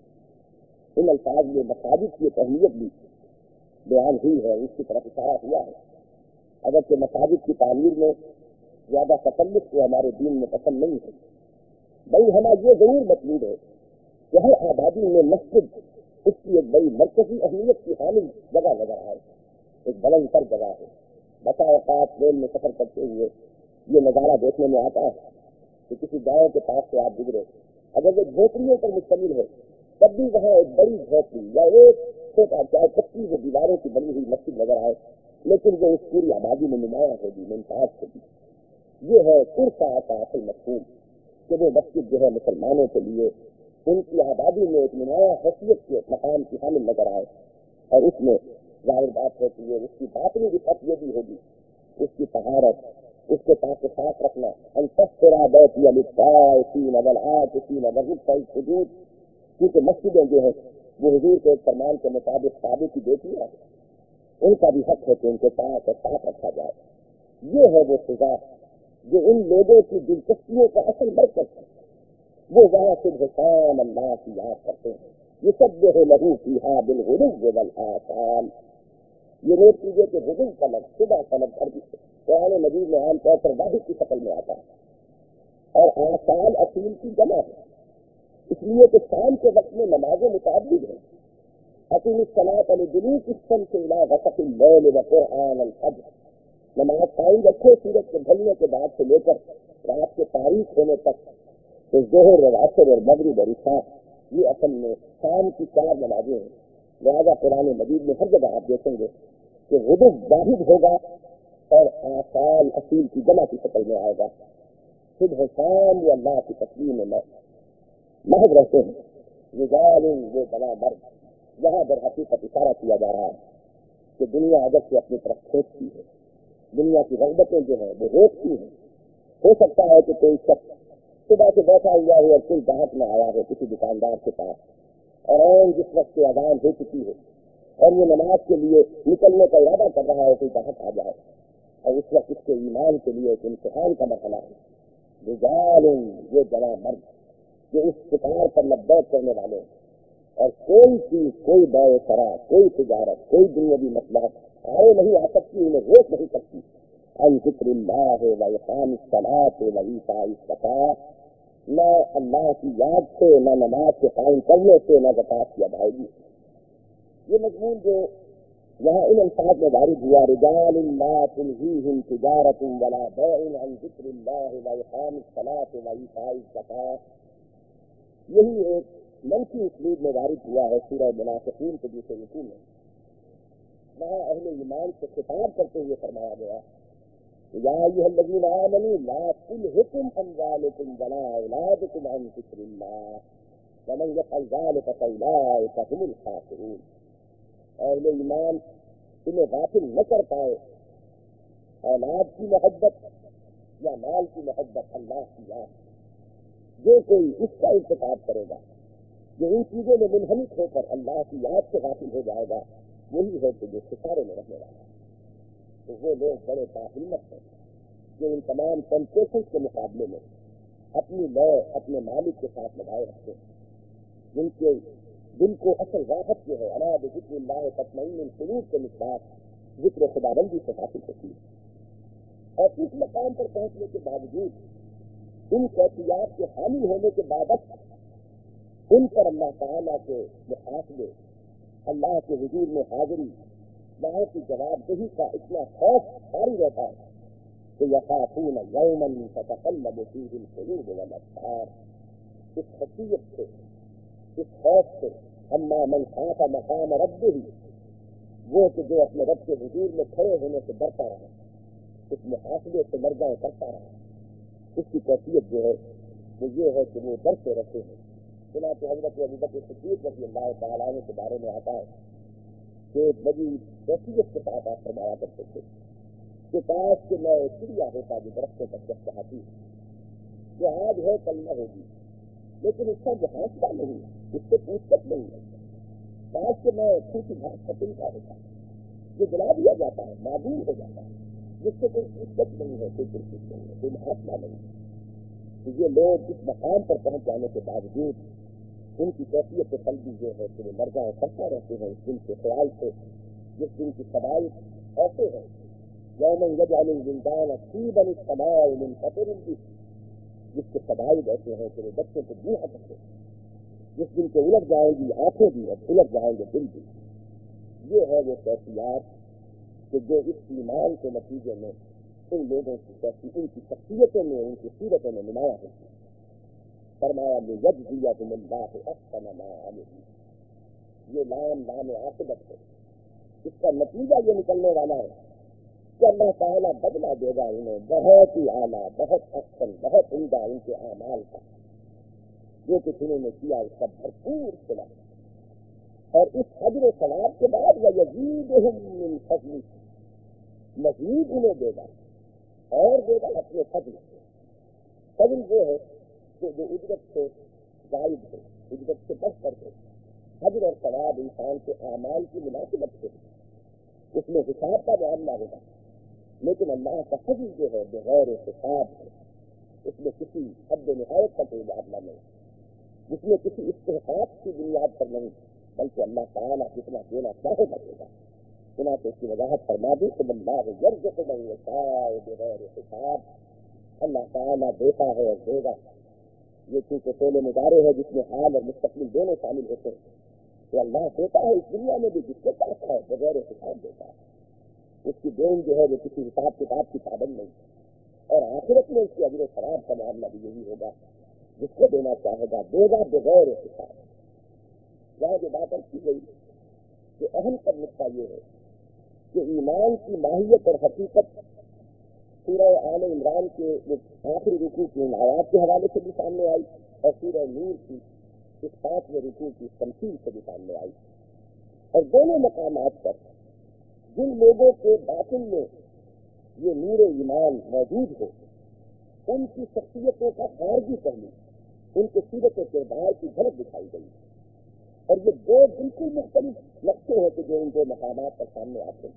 ان الفاظ میں مساجد کی اہمیت بھی بیان ہوئی ہے، اس کی طرف اشارہ ہوا ہے۔ اگرچہ مساجد کی تعمیر میں زیادہ تکلف کو ہمارے دین میں پسند نہیں ہے، بھائی ہمیں یہ ضرور مطلوب ہے کہ ہر آبادی میں مسجد اس کی ایک بڑی مرکزی اہمیت کی حامل جگہ نظر آئے، ایک بلند تر جگہ ہے۔ بسا اوقات ریل میں سفر کرتے ہوئے یہ نظارہ دیکھنے میں آتا ہے کہ کسی گاؤں کے پاس سے آپ گزرے، اگر وہ جھوپڑیوں پر مشتمل ہے تب بھی وہاں ایک بڑی جھوپڑی یا ایک چھوٹا چاہے کچی وہ دیواروں کی بنی ہوئی مسجد نظر آئے، لیکن وہ اس پوری آبادی میں نمایاں ہوگی، ممتاز ہوگی۔ یہ ہے ترفع کا اصل مفہوم کہ وہ مسجد جو ہے مسلمانوں کے لیے ان کی آبادی میں ایک نمایاں حیثیت کے مقام کی حامل نظر آئے، اور اس میں ظاہر بات ہے کہ یہ اس کی باطنی رفعت یہ بھی ہوگی، اس کی طہارت، اس کے پاک صاف رکھنا، ان تطہر بیتی للطائفین والعاکفین والرکع السجود، کیونکہ مسجدیں جو ہیں وہ حضور کے فرمان کے مطابق کعبے کی بیٹیاں ہیں، ان کا بھی حق ہے کہ ان کے پاک اور صاف رکھا جائے۔ یہ ہے وہ سزا جو ان لوگوں کی دلچسپیوں کا اصل مرکز ہے، وہ وہاں صبح شام اللہ کی یاد کرتے ہیں، یسبح لہ فیہا بالغدو والآصال۔ یہ نوٹ کیجیے کہ غدو کا لفظ، صبح کا لفظ عربی قرآن مجید میں عام طور پر واحد کی شکل میں آتا ہے، اور آصال اصیل کی جمع ہے، اس لیے کہ شام کے وقت میں نمازیں متعدد ہیں۔ اقیم الصلاۃ لدلوک الشمس الی غسق اللیل وقرآن الفجر، نماز قائم رکھو سورج کے ڈھلنے کے بعد سے لے کر رات کے تاریخ ہونے تک، تو ظہر اور عصر اور مغرب اور عشاء یہ اصل میں شام کی 4 نمازیں ہیں۔ لہذا قرآن مجید میں ہر جگہ آپ دیکھیں گے کہ غدو واحد ہوگا اور آصال اصیل کی جمع کی شکل میں آئے گا۔ صبح شام وہ اللہ کی تسلیم میں محض رہتے ہیں، رجال وہ بڑا مرد۔ یہاں در حقیقت اشارہ کیا جا رہا ہے کہ دنیا اگر سے اپنی طرف کھینچتی ہے، دنیا کی رغبتیں جو ہیں وہ روکتی ہیں۔ ہو سکتا ہے کہ کوئی شخص صبح سے بیٹھا ہوا ہو اور کوئی گاہک نہ آیا ہو کسی دکاندار کے پاس، اور جس وقت سے اذان ہو چکی ہے اور یہ نماز کے لیے نکلنے کا ارادہ کر رہا ہے، کوئی گاہک آ جائے، اور اس وقت اس کے ایمان کے لیے ایک امتحان کا مرحلہ ہے۔ رجال یہ جوان مرد جو اس شکار پر لبیک کرنے والے ہیں، اور کوئی چیز، کوئی بائع شرع، کوئی تجارت، کوئی دنیاوی مصلحت آئے نہیں آ سکتی، انہیں روک نہیں سکتی، عن ذکر اللہ و اقام الصلاۃ و ایتاء الزکاۃ، نہ اللہ کی یاد سے، نہ نماز کے قائم کرنے سے، نہ زکات کی ادائیگی۔ یہ مضمون جو یہاں ان الفاظ میں وارد ہوا، رجال لا تلہیہم تجارۃ ولا بیع عن ذکر اللہ و اقام الصلاۃ و ایتاء الزکاۃ، یہی ایک منفی اسلوب میں وارد ہوا ہے سورہ منافقین کے دوسرے رکوع میں۔ وہاں اہل ایمان سے خطاب کرتے ہوئے فرمایا گیا، یا ایھا الذین آمنوا لا تلہکم اموالکم ولا اولادکم عن ذکر اللہ ومن یفعل ذلک فاولئک ھم الخاسرون۔ اہل ایمان انہیں غافل نہ کر پائے اولاد کی محبت یا مال کی محبت اللہ کی یاد۔ جو کوئی اس کا ارتکاب کرے گا، جو ان چیزوں میں منہمک ہو کر اللہ کی یاد سے غافل ہو جائے گا، وہی ہے کہ جو خسارے میں رہنے والا ہے۔ تو وہ لوگ بڑے باہمت ہیں جو ان تمام ٹیمپٹیشن کے مقابلے میں اپنی لو اپنے مالک کے ساتھ لگائے رکھتے ہیں، جن کے دل کو اصل راحت جو ہے الا بذکر اللہ تطمئن القلوب کے مصداق ذکر خداوندی سے حاصل ہوتی ہے۔ اور اس مقام پر پہنچنے کے باوجود ان کیفیات کے حامی ہونے کے بابت ان پر اللہ تعالیٰ کے محاسبے، اللہ کے حضور میں حاضری، وہاں کی جواب دہی کا اتنا خوف جاری رہتا ہے کہ یخافون یوما تتقلب فیہ القلوب والابصار۔ اس خشیت سے، اس خوف سے، اما من خاف مقام ربہ، وہ کہ جو اپنے رب کے حضور میں کھڑے ہونے سے ڈرتا رہا، اس محاسبے سے مرجع کرتا رہا، اس کی کیفیت جو ہے وہ یہ ہے کہ وہ ڈرتے رہتے ہیں۔ چنانچہ حضرت ابوبکر صدیق رضی اللہ تعالیٰ عنہ کے بارے میں آتا ہے کہ ایک بڑی کیفیت کے ساتھ آپ فرمایا کرتے تھے کہ کاش کہ میں چڑیا ہوتا جو درختوں پر چہچہاتی ہے، جو آج ہے کل نہ ہوگی، لیکن اس کا محاسبہ نہیں، اس سے پوچھ نہیں ہے۔ کاش کہ میں کھوٹی گھاس پتنگ کا ہوتا جو جلا دیا جاتا ہے، معدوم ہو جاتا ہے، جس سے کوئی پوچھ نہیں ہے، کوئی پوچھ نہیں ہے، کوئی محاسبہ نہیں ہے۔ تو یہ لوگ اس مقام پر پہنچ جانے کے باوجود ان کی کیفیت قلبی جو ہے کہ وہ مرجع کرتا رہتے ہیں اس دن کے خیال سے، جس دن کی شرائط ایسے ہیں یوم یجعل الولدان شیبا السماء منفطر به، جس کے شرائط ایسے ہیں کہ وہ بچوں کو بوڑھا کرتے ہیں، جس دن کے الٹ جائیں گی آنکھیں بھی اور الٹ جائیں گے دل بھی۔ یہ ہے وہ کیفیات کہ جو اس ایمان کے نتیجے میں ان لوگوں کی ان کی شخصیتوں میں، ان کی سیرتوں میں نمایاں ہوتی ہے۔ فرمایا لیجزیہم اللہ احسن ما عملوا، یہ لام عاقبت ہے، اس کا نتیجہ یہ نکلنے والا ہے کہ اللہ تعالیٰ بدلہ دے گا انہیں بہت ہی اعلیٰ، بہت احسن، بہت عمدہ ان کے اعمال کا، جو کچھ انہوں نے کیا اس کا بھرپور صلہ۔ اور اس اجر و ثواب کے بعد وَيَزِيدُهُم مِّن فَضْلِهِ، مزید انہیں دے گا اور دے گا اپنے فضل سے۔ فضل وہ ہے کہ جو اجرت سے زائد ہے، اجرت سے بڑھ کر ہے، اجر اور ثواب انسان کے اعمال کی مناسبت سے اس میں حساب کا معاملہ ہوگا، لیکن اللہ کا فضل جو ہے بغیر حساب ہے، اس میں کسی حد نہایت کا کوئی معاملہ نہیں، جس میں کسی استحقاق کی بنیاد پر نہیں، بلکہ اللہ تعالیٰ جتنا دینا چاہے گا دے گا۔ چنانچہ اس کی وضاحت فرما دی کہ اللہ یرزق من یشاء بغیر حساب، اللہ تعالیٰ دیتا ہے اور دے گا۔ یہ چونکہ فعل مضارع ہے جس میں حال اور مستقبل دونوں شامل ہوتے ہیں، تو اللہ دیتا ہے اس دنیا میں بھی جس کو چاہتا ہے بغیر حساب دیتا ہے، اس کی دین جو ہے وہ کسی حساب کتاب کی پابند نہیں، اور آخرت میں اس کے اجر و ثواب کا معاملہ بھی یہی ہوگا، جس کو دینا چاہے گا دے گا بغیر حساب۔ یہاں جو بات کی گئی کہ اہم پر نقطہ یہ ہے کہ ایمان کی ماہیت اور حقیقت سورہ آل عمران کے آخری رکوع کی ان آیات کے حوالے سے بھی سامنے آئی، اور سورہ نور کی اس 5ویں رکوع کی تمثیل سے بھی سامنے آئی، اور دونوں مقامات پر جن لوگوں کے باطن میں یہ نور ایمان موجود ہو، ان کی شخصیتوں کا خارجی پہلو، ان کے سیرت و کردار کی جھلک دکھائی گئی، اور یہ دو بالکل مختلف نقشے ہیں کہ جو ان دو مقامات پر سامنے آتے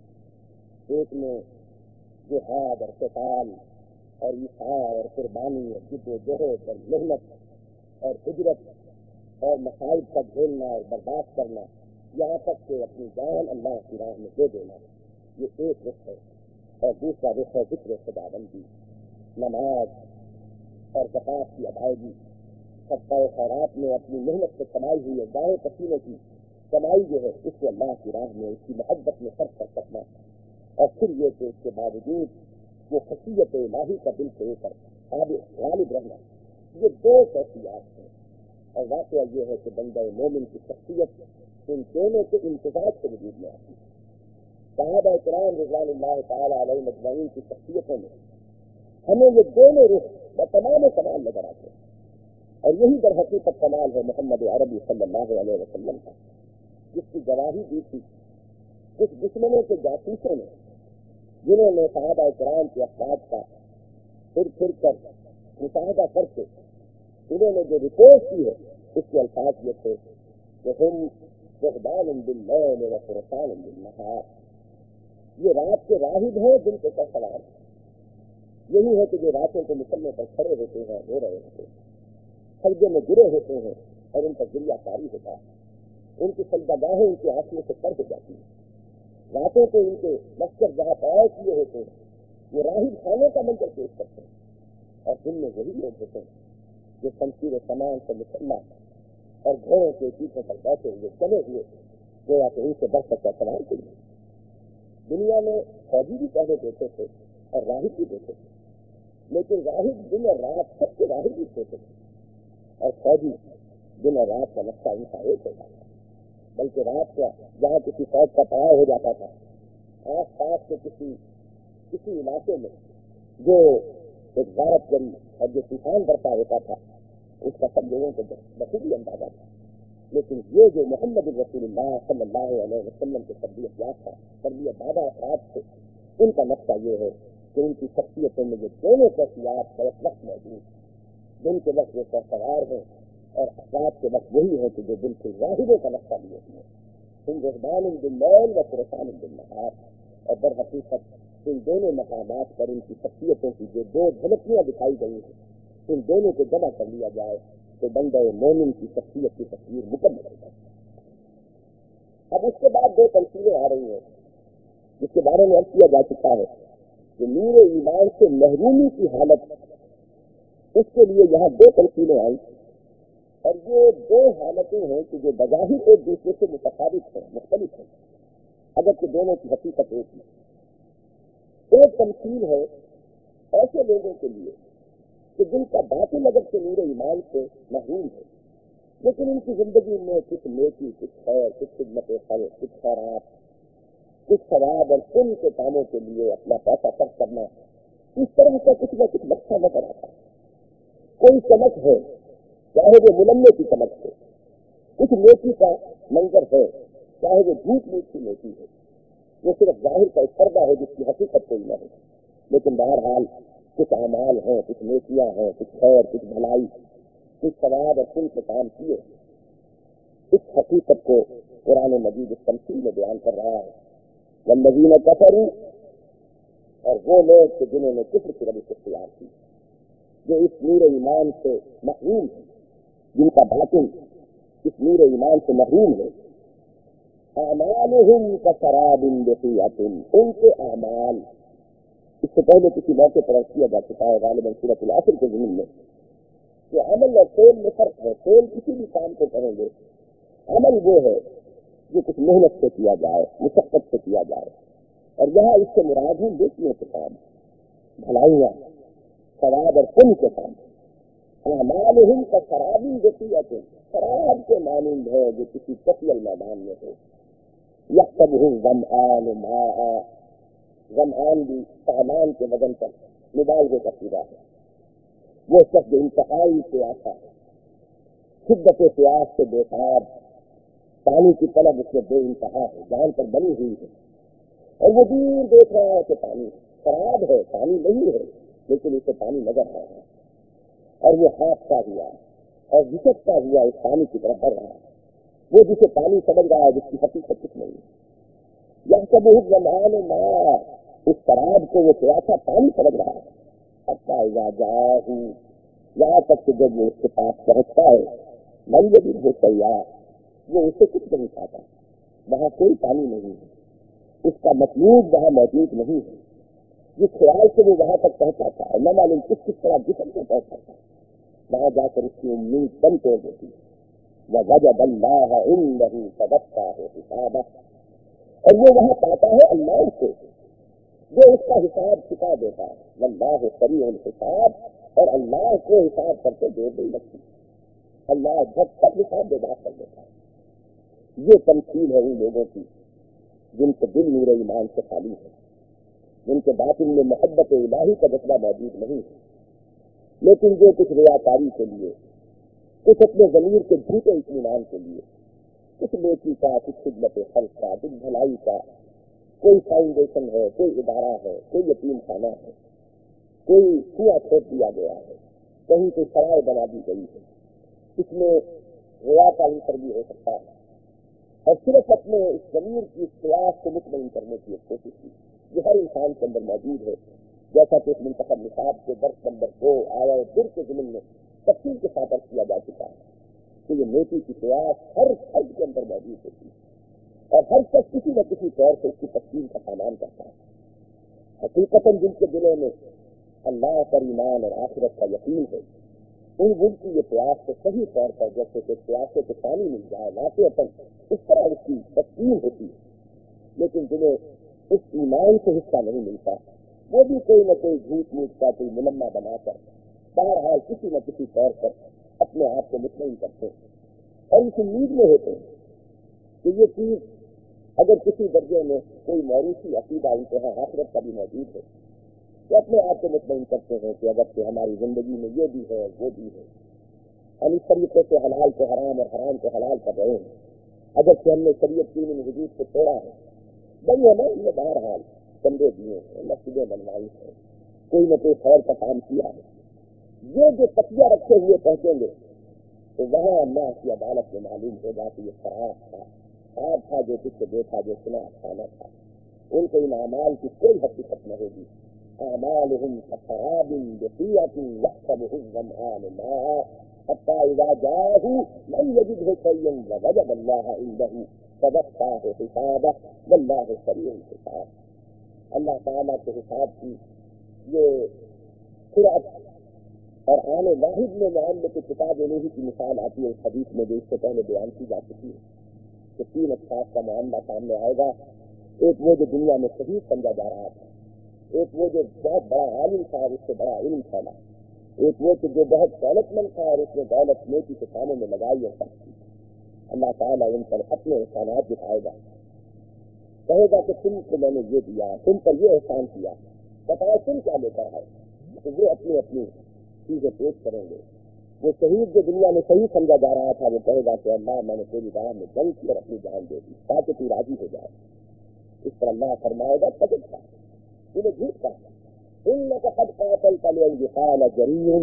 ہیں۔ ایک میں جہاد اور قتال اور ایثار اور قربانی اور جد و جہد اور محنت اور اجرت اور مصائب کا جھیلنا اور برداشت کرنا، یہاں تک کہ اپنی جان اللہ کی راہ میں دے دینا، یہ ایک رخ ہے۔ اور دوسرا رخ ہے ذکر خداوندی، نماز اور زکات کی ادائیگی، صدقہ و خیرات میں اپنی محنت سے کمائی ہوئی ہے، دائیں پسینے کی کمائی جو ہے اس کو اللہ کی راہ میں اس کی محبت میں خرچ کر سکنا، اور پھر یہ کہ اس کے باوجود وہ خشیت الہی کا دل سے کر غالب رہنا، یہ دو کیفیات ہیں۔ اور واقعہ یہ ہے کہ بندہ مومن کی شخصیت ان دونوں کے امتزاج سے وجود میں آتی ہے۔ صحابہ کرام رضوان اللہ تعالیٰ علیہ مجمعین کی شخصیتوں میں ہمیں یہ دونوں رخ تمام کمال نظر آتے ہیں، اور یہی در حقیقت کمال ہے محمد عربی صلی اللہ علیہ وسلم کا، جس کی گواہی دی تھی کچھ دشمنوں کے جاسوسوں نے، جنہوں نے صحابہ کرام کے افراد کا پھر کر مشاہدہ کر کے انہوں نے جو رپورٹ کی ہے اس کے الفاظ یہ تھے کہ ہم رہبان باللیل و فرسان بالنہار، یہ رات کے راہب ہیں دن کے پر سوار ہیں۔ یہی ہے کہ جو راتوں کے مسلے پر کھڑے ہوتے ہیں، رو رہے ہوتے ہیں، سجدے میں گرے ہوتے ہیں اور ان پر ذریعہ کاری ہوتا ہے، ان کی سجدہ گاہیں ان کی آنکھوں سے پر ہو جاتی ہیں، راتوں کو ان کے لشکر جہاں پڑاؤ کیے ہوتے ہیں وہ راہب خانے کا منظر پیش کرتے ہیں، اور دن میں وہی لوگ ہوتے ہیں جو شمشیر سامان سے مسلح اور گھوڑوں کے پیچھے پر بیٹھے ہوئے جمے ہوئے گویا کہ ان سے بڑھ سکتا سوال کے لیے۔ دنیا میں فوجی بھی پہلے دیتے تھے اور راہب بھی دیتے تھے، لیکن راہب دن اور رات سب کے راہب بھی دیتے تھے، اور فوجی دن اور رات کا نقشہ ان کا ایک ہوتا تھا، بلکہ رات کا جہاں کسی فوج کا پڑاؤ ہو جاتا تھا، آس پاس کے کسی علاقے میں جو ایک غارت گری اور جو طوفان برپا ہوتا تھا اس کا سب لوگوں کو بخوبی اندازہ تھا، لیکن یہ جو محمد رسول اللہ صلی اللہ علیہ وسلم کے تربیت یافتہ تربیت دادا افراد تھے، ان کا نقشہ یہ ہے کہ ان کی شخصیتوں میں جو دونوں کیفیات بیک وقت موجود ہیں، دن کے وقت وہ سوار ہیں اور افراد کے وقت وہی ہے کہ جو بالکل راہبوں کا نقشہ لیے ہوئے ہیں، ان رحمان باللیل و پریشان بالنہار، اور در حقیقت ان دونوں مقامات پر ان کی شخصیتوں کی جو دو جھلکیاں دکھائی گئی ہیں، ان دونوں کو جمع کر لیا جائے تو بندہ مومن کی شخصیت کی تصویر مکمل ہو جائے۔ اب اس کے بعد دو تمثیلیں آ رہی ہیں جس کے بارے میں عرض کیا جا چکا ہے کہ نور ایمان سے محرومی کی حالت، اس کے لیے یہاں دو تمثیلیں آئی، اور یہ دو حالتیں ہیں کہ جو بظاہر ایک دوسرے سے متفاوت ہیں، مختلف ہیں، اگرچہ دونوں کی حقیقت ایک ہے۔ ایک تمثیل ہے ایسے لوگوں کے لیے کہ جن کا باطن اگر سے نور ایمان سے محروم ہے، لیکن ان کی زندگی میں کچھ نیکی، کچھ خیر، کچھ خدمت خلق، کچھ خیرات، کچھ ثواب اور پن کے کاموں کے لیے اپنا پیسہ خرچ کرنا، اس طرح کا کچھ نہ کچھ نقشہ نظر آتا ہے۔ کوئی چمک ہے، چاہے وہ ملمے کی چمک ہے، کچھ نیکی کا منظر ہے، چاہے وہ جھوٹ موٹ کی نیکی ہے، وہ صرف ظاہر کا ایک پردہ ہے جس کی حقیقت کوئی نہ ہے، لیکن بہرحال کچھ اعمال ہیں، کچھ نیکیاں ہیں، کچھ خیر، کچھ بھلائی، کچھ ثواب اور پن کے کام کیے۔ اس حقیقت کو قرآن مجید اس تمثیل میں بیان کر رہا ہے۔ والذین کفروا، اور وہ لوگ کہ جنہوں نے کفر کی روش اختیار کی، جو اس نور ایمان سے محروم ہے، جن کا باطن اس نور ایمان سے محروم ہے، اعمالہم کسراب بقیعۃ، ان کے اعمال، اس سے پہلے کسی موقع پر عرض کیا جا چکا ہے غالباً سورۃ العصر کے ضمن میں کہ عمل اور فعل میں فرق ہے۔ فعل کسی بھی کام کو کریں گے، عمل وہ ہے جو کچھ محنت سے کیا جائے، مشقت سے کیا جائے، اور یہاں اس سے مراد ہے نیکیوں کے کام، بھلائیاں، ثواب اور پن کے کام۔ اعمالہم کسراب بقیعۃ، شراب کے مانند ہے جو کسی کثیر میدان میں ہو، یحسبہ الظمآن ماء، ظمآن بھی سامان کے وزن پر مبالغے کا سیدھا ہے، وہ شخص جو انتہائی پیاسا ہے، شدت پیاس سے بےخاب، پانی کی طلب اس میں بے انتہا ہے، جان پر بنی ہوئی ہے، اور وہ دور دیکھ رہا ہے کہ پانی شراب ہے، پانی نہیں ہے، لیکن اسے پانی نظر آ رہا ہے، اور وہ ہانپتا ہوا اور جھسکتا ہوا اس پانی کی طرف بڑھ رہا ہے، وہ جسے پانی سمجھ رہا ہے جس کی حقیقت کچھ نہیں ہے۔ یحسبہ الظمآن ماء، اس شراب کو وہ پیاسا پانی سمجھ رہا ہے، حتی اذا جاءہ، یہاں تک کہ جب وہ اس کے پاس پہنچتا ہے، لم یجدہ شیئا، وہ اسے کچھ نہیں پاتا، وہاں کوئی پانی نہیں ہے، اس کا مطلوب وہاں موجود نہیں ہے، جس خیال سے وہ وہاں تک پہنچا تھا اور نہ معلوم کس طرح جسم سے پہنچا تھا، وہاں جا کر اس کی امید کم توڑ دیتی ہے۔ وَوَجَدَ اللَّهَ عِندَهُ فَوَفَّاهُ حِسَابَهُ، اور وہ وہاں پاتا ہے اللہ سے جو اس کا حساب چکا دیتا ہے۔ واللہ سریع الحساب، اور اللہ کو حساب کرتے دیر نہیں لگتی، اللہ جب تک حساب بے بات کر دیتا ہے۔ یہ تمثیل ہے ان لوگوں کی جن کے دل نور ایمان سے خالی ہے، جن کے باطن میں محبت الہی کا جذبہ موجود نہیں ہے، لیکن جو کچھ ریاکاری کے لیے، کچھ اپنے ضمیر کے جھوٹے اطمینان کے لیے، کچھ نیکی کا، کچھ خدمت خلق کا، کچھ بھلائی کا، کوئی فاؤنڈیشن ہے، کوئی ادارہ ہے، کوئی یتیم خانہ ہے، کوئی کنواں کھود دیا گیا ہے، کہیں کوئی سرائے بنا دی گئی ہے، اس میں ریاکاری پر بھی ہو سکتا ہے، اور صرف اپنے اس ضمیر کی اختلاف کو مطمئن کرنے کی ایک کوشش کی جو ہر انسان کے اندر موجود ہے، جیسا کہ اس منتخب نصاب کے درس نمبر 2 آیا در کے ضمن میں تفصیل کے ساتھ عرض کیا جا چکا ہے کہ یہ نیکی کی پیاس ہر فرد کے اندر موجود ہوتی ہے اور ہر شخص کسی نہ کسی طور سے اس کی تسلیم کا سامان کرتا ہے۔ حقیقتاً جن کے دلوں میں اللہ پر ایمان اور آخرت کا یقین ہے، ان دل کی یہ پیاس تو صحیح طور پر جیسے کہ پیاسے کو پانی مل جائے واقعتاً اس طرح اس کی تسلیم ہوتی ہے، لیکن جنہیں اس ایمان سے حصہ نہیں ملتا وہ بھی کوئی نہ کوئی جھوٹ موٹ کا کوئی ملمہ بنا کر بہرحال کسی نہ کسی طور پر اپنے آپ کو مطمئن کرتے ہیں اور اس امید میں ہوتے ہیں کہ یہ چیز اگر کسی درجے میں کوئی موروثی عقیدہ انتہا آخرت کا بھی موجود ہے تو اپنے آپ کو مطمئن کرتے ہیں کہ اگر کہ ہماری زندگی میں یہ بھی ہے وہ بھی ہے، ہم اس طریقے سے حلال کو حرام اور حرام کو حلال کر رہے ہیں، اگر کہ ہم نے شریعت کی ان حدود کو توڑا ہے، بھائی ہمیں یہ بہرحال چندے دیے ہیں، مسجدیں بنوائی ہیں، کوئی نہ کوئی خیر کا کام کیا ہے، یہ جو تقیہ رکھے ہوئے پہنچیں گے تو وہاں اللہ کی عدالت میں معلوم ہوگا کہ یہ خراب تھا، خواب تھا جو کچھ دیکھا جو سنا کھانا تھا، ان کو ان اعمال کی کوئی حقیقت نہ ہوگی۔ اعمالهم كسراب بقيعة يحسبه الظمآن ماء حتى إذا جاءه لم يجده شيئا ووجد الله عنده فوفاه حسابه والله سريع الحساب۔ اللہ تعالیٰ کے حساب کی یہ سرعت اور آنے واحد میں معاملے کو چکا دینے ہی کی مثال آتی ہے اس حدیث میں جو اس سے پہلے بیان کی جا چکی ہے کہ 3 اشخاص کا معاملہ سامنے آئے گا، ایک وہ جو دنیا میں صحیح سمجھا جا رہا تھا، ایک وہ جو بہت بڑا عالم تھا اور اس سے بڑا علم پھیلا، ایک وہ کہ جو بہت دولت مند تھا اور اس نے دولت نیکی کے کاموں میں لگائی اور خرچ کی۔ اللہ تعالیٰ ان پر اپنے احسانات دکھائے گا، کہے گا کہ تم کو میں نے یہ دیا، تم پر یہ احسان کیا، بتاؤ تم کیا لے کر آئے، تو وہ اپنی اپنی چیزیں پیش کریں گے۔ وہ شہید جو دنیا میں صحیح سمجھا جا رہا تھا وہ کہے گا کہ اللہ میں نے تیری راہ میں جنگ کی اور اپنی جان دے دی تاکہ تو راضی ہو جائے۔ اس پر اللہ فرمائے گا سجد کا انہیں جھوٹ کہا، انک قد قاتلت لیقال جریء،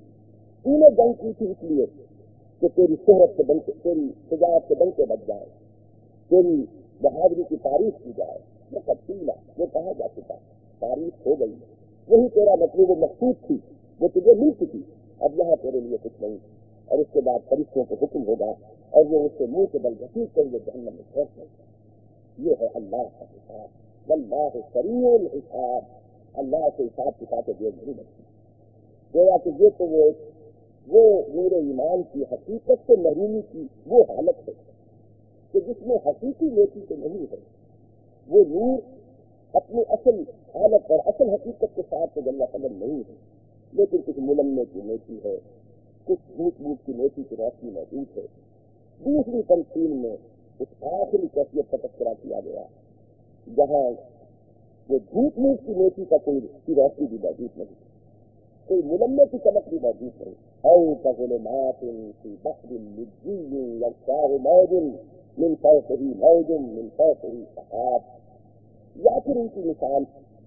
تو نے جنگ کی تھی اس لیے کہ تیری شہرت سے تیری شجاعت سے ڈنکے بج جائے، تیری بہادری کی تعریف کی جائے، وہ تفصیلا وہ کہا جا چکا، تعریف ہو گئی، وہی تیرا مطلوب و مقصود تھی، وہ تجھے مل چکی، اب یہاں تیرے لیے کچھ نہیں۔ اور اس کے بعد فرشتوں کو حکم ہوگا اور وہ اس سے منہ کے بل گھسیٹ کر یہ جہنم میں پھینک دیں گے۔ یہ ہے اللہ کا حساب، واللہ سریع الحساب، اللہ سے حساب کتاب کے دیر نہیں لگتی۔ گویا کہ یہ تو وہ نور ایمان کی حقیقت سے محرومی کی وہ حالت ہے کہ جس میں حقیقی نیکی تو نہیں ہے، وہ نور اپنی اصل حالت اور اصل حقیقت کے ساتھ جل قدر نہیں ہے، لیکن کچھ ملمے کی نیکی ہے، کچھ جھوٹ موٹ کی نیکی کی روشنی موجود ہے۔ دوسری تنظیم میں اس آخری کیفیت کا تذکرہ کیا گیا جہاں وہ جھوٹ موٹ کی نیکی کا کوئی روشنی بھی موجود نہیں، کوئی ملمے کی چمک بھی موجود نہیں۔ او کظلمات فی بحر لجی یغشاہ موج من فوقہ موج من فوقہ سحاب، یا پھر ان کی مثال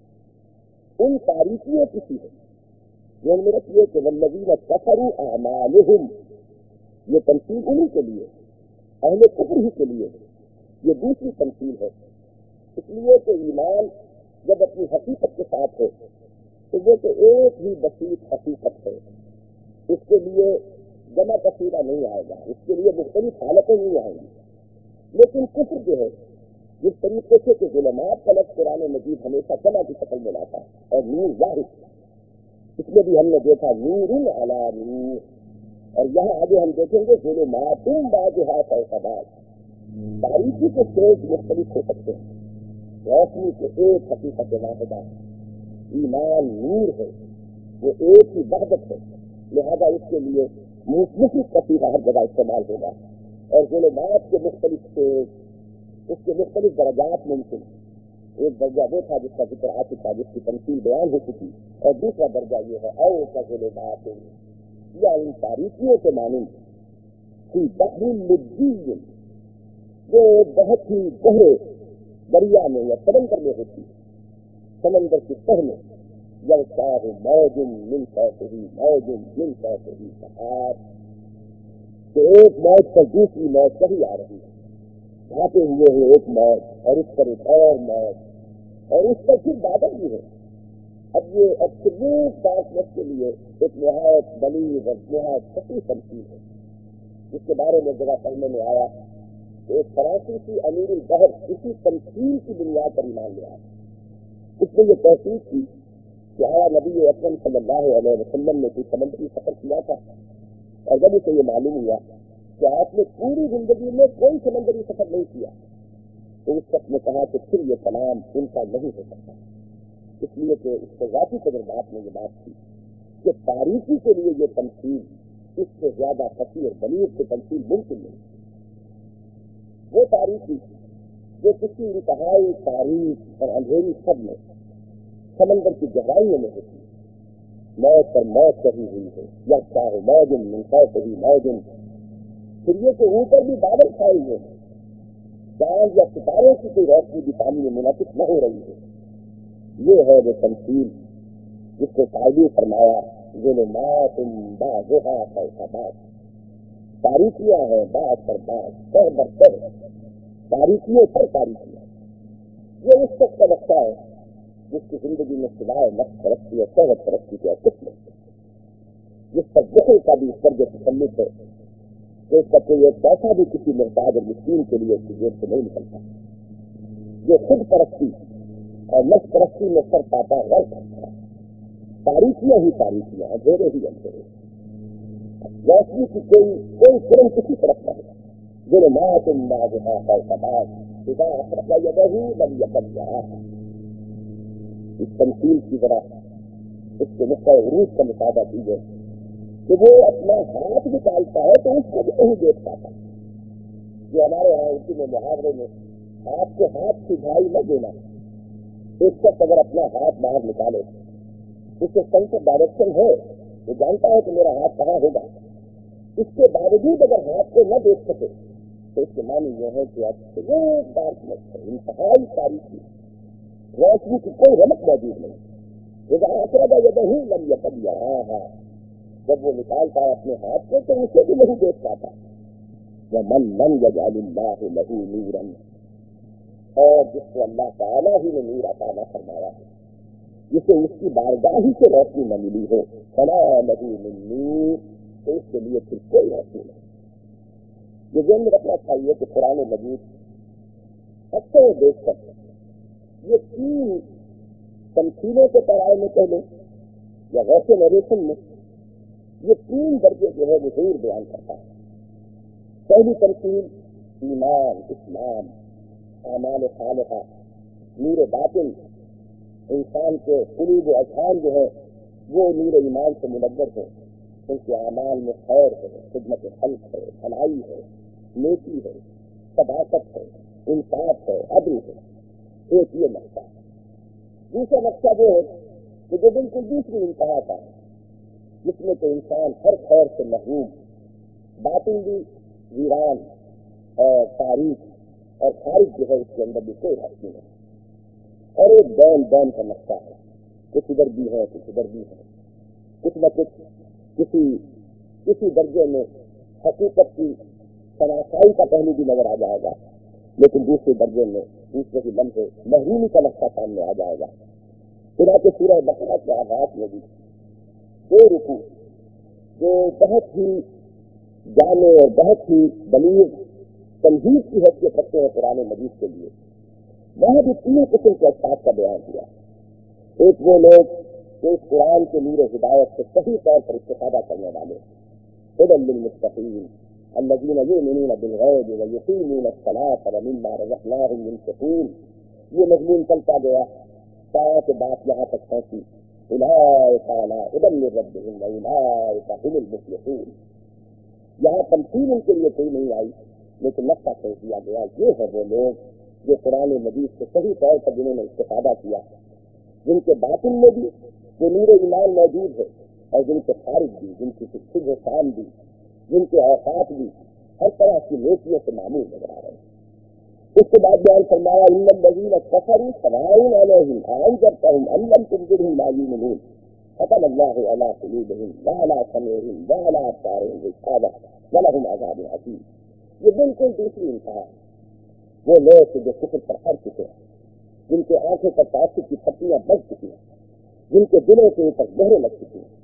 ان تاریکیوں کی سی ہے جن میں رکھیے کہ والذین کفروا اعمالہم، یہ تمثیل انہی کے لیے، اہل کفر ہی کے لیے، یہ دوسری تمثیل ہے، اس لیے کہ ایمان جب اپنی حقیقت کے ساتھ ہے تو وہ تو ایک ہی بسیط حقیقت ہے، اس کے لیے جمع تفصیلہ نہیں آئے گا، اس کے لیے مختلف حالتیں نہیں آئیں گی۔ لیکن کفر جو ہے جس طریقے سے کہ ظلمات کا لفظ قرآن مجید ہمیشہ جمع کی شکل میں لاتا ہے اور نور واحد، اس میں بھی ہم نے دیکھا نور علی نور، اور یہاں آگے ہم دیکھیں گے ظلمات بعضها فوق بعض، تاریکی کے سیج مختلف ہو سکتے ہیں، روشنی کے ایک حقیقت واحدہ ایمان نور ہے، وہ ایک ہی وحدت ہے، لہذا اس کے لیے مختلف کثیرہ ہر جگہ استعمال ہوگا، اور ظلمات کے مختلف سیج، اس کے مختلف درجات ممکن، ایک درجہ وہ تھا جس کا ذکر آ چکا، جس کی تمثیل بیان ہو چکی، اور دوسرا درجہ یہ ہے او کظلمات، یا ان تاریکیوں کے مانند فی بحر لجی، جو بہت ہی گہرے دریا میں یا سمندر میں ہوتی ہے، سمندر کی تہ میں یغشاہ موج من فوقہ موج من فوقہ سحاب، کہ ایک موج پر دوسری موج کبھی آ رہی ہے، ڈھانپے ہوئے ہیں ایک موج اور اس پر ایک اور موج اور اس پر پھر بادل بھی ہے۔ اب یہ ایبسولوٹ ڈارکنیس کے لیے ایک نہایت بلیغ اور نہایت فصیح تمثیل ہے، جس کے بارے میں جگہ پڑھنے میں آیا کہ ایک فرانسیسی امیر البحر اسی تمثیل کی بنیاد پر ایمان لے آیا. اس نے یہ تحقیق کی کہ آیا نبی اکرم صلی اللہ علیہ وسلم نے کوئی سمندری سفر کیا تھا، اور جب اسے یہ معلوم ہوا کہ آپ نے پوری زندگی میں کوئی سمندری سفر نہیں کیا، تو اس وقت نے کہا کہ پھر یہ کلام ان کا نہیں ہو سکتا، اس لیے کہ اس کے ذاتی تجربات میں یہ بات تھی کہ تاریخی کے لیے یہ تمثیل اس سے زیادہ فصیح اور بلیغ کی تمثیل ممکن نہیں. وہ تاریخی جو کسی انتہائی تاریخ اور اندھیری سب میں سمندر کی گہرائیوں میں ہوتی ہے، موت پر موت چڑھی ہوئی ہے، یا چاہے موجن منقاع ہی موجن، پھر یہ کہ اوپر بھی بادل چھائے ہوئے ہیں، چاند یا ستاروں کی کوئی روشنی بھی پانی میں منعقد نہ ہو رہی ہے. یہ ہے وہ تمثیل جس کو تعبیر فرمایا ظلمات بعضها فوق بعض، تاریکیاں ہیں بعض پر بعض، سر بر سر، تاریکیوں پر تاریکیاں. یہ اس وقت کا نقشہ ہے جس کی زندگی میں سوائے نفس پرستی اور شہوت پرستی کے کچھ نہیں، جس پر ذکر کا بھی اس پر جو تسلط ہے کہ اس کا کوئی ایک پیسہ بھی کسی محتاج اور مسکین کے لیے اس کی جیب سے نہیں نکلتا، جو خود پرستی اور نفس پرستی میں سر پاتا غرق کرتا ہے. تاریکیاں ہی تاریکیاں، اندھیرے ہی اندھیرے، روشنی کی کوئی کرن کسی طرف نہیں. ظلمات بعضها فوق بعض اذا اخرج يده لم يكن يراها. اس تمثیل کی ذرا اس کے نقطۂ عروج کا مشاہدہ کیجیے کہ وہ اپنا ہاتھ نکالتا ہے تو اس کو بھی نہیں دیکھ پاتا. جو ہمارے یہاں اردو میں محاورے میں آپ کے ہاتھ کی بھائی نہ دینا، ایک شخص اگر اپنا ہاتھ باہر نکالے اس کے سنس آف ڈائریکشن ہے، وہ جانتا ہے کہ میرا ہاتھ کہاں ہوگا، اس کے باوجود اگر ہاتھ کو نہ دیکھ سکے تو اس کے معنی یہ ہے کہ اب ایک ڈارکنیس ہے، انتہائی تاریخی، روشنی کی کوئی رمق موجود نہیں. لم يكن يراها، جب وہ نکالتا ہے اپنے ہاتھ کو تو اسے بھی نہیں دیکھ پاتا. ومن لم يجعل الله له نورا، اور جس کو اللہ تعالیٰ ہی نے نور عطا نہ فرمایا ہے، جسے اس کی بارگاہ ہی سے روشنی نہ ملی ہو، فلا له من نور، تو اس کے لیے پھر کوئی روشنی نہیں. یہ ذہن میں رکھنا چاہیے کہ قرآن مجید اکثر دیکھ کر یہ تین تمثیلوں کے پیرائے میں پہلے یا غوث نریشن میں یہ تین درجے جو ہے وہ ضرور بیان کرتا ہے. پہلی تمثیل ایمان، اسلام، اعمال صالحہ، نور باطن، انسان کے قلوب و اذہان جو ہے وہ نور ایمان سے منور ہے، ان کے اعمال میں خیر ہے، خدمت خلق ہے، بھلائی ہے، نیکی ہے، صداقت ہے، انصاف ہے، عدل ہے. ایک یہ نقشہ. دوسرا نقشہ وہ ہے کہ جو بالکل دوسری انتہا کا ہے، جس میں کہ انسان ہر خیر سے محروم، باطن بھی ویران اور تاریخ اور خارج جو ہے اس کے اندر بھی کوئی روشنی نہیں. اور ایک بین کا نقشہ ہے، کچھ ادھر بھی ہے کچھ ادھر بھی ہے، کچھ نہ کچھ کسی درجے میں حقیقت کی شناسائی کا پہلو بھی نظر آ جائے گا، لیکن دوسرے درجے میں دوسرے کی لمحے محرومی کا نقشہ سامنے آ جائے گا. خدا کے سورہ بقرہ کے آغاز میں بھی دو رکوع جو بہت ہی جامع اور بہت ہی بلیغ تمہید کی حیثیت رکھتے ہیں قرآن مجید کے لیے، وہاں بھی تین قسم کے اسباب کا بیان کیا. ایک وہ لوگ جو اس قرآن کے نور ہدایت سے صحیح طور پر استفادہ کرنے والے، هدى للمتقين الذين يؤمنون بالغیب ويقيمون الصلاة ومما رزقناهم ينفقون. یہ مضمون چلتا گیا سات بات یہاں تک پہنچی اولئک علی هدى من ربهم واولئک هم المفلحون. یہاں تمثیل ان کے لیے کوئی نہیں آئی، لیکن نقطہ کہہ دیا گیا یہ ہے وہ لوگ جو قرآن مجید سے صحیح طور پر جنہوں نے استفادہ کیا، جن کے باطن میں بھی وہ نور ایمان موجود ہے، اور جن کے خارج بھی، جن کی صبح و شام بھی، جن کے اوقات بھی ہر طرح کی نیکیوں سے معمول نظر آ رہے ہیں. اس کے بعد بیان فرمایا ان الذین کفروا سواء علیہم اانذرتہم ام لم تنذرہم لا یؤمنون ختم اللہ علی قلوبہم وعلی سمعہم وعلی ابصارہم غشاوہ ولہم عذاب عظیم. یہ بالکل دوسری انتہا ہے. وہ لوگ جو کفر پر ہر چکے ہیں، جن کے آنکھوں پر تعصب کی پٹیاں بج چکی ہیں، جن کے دلوں کے اوپر مہریں لگ چکی ہیں،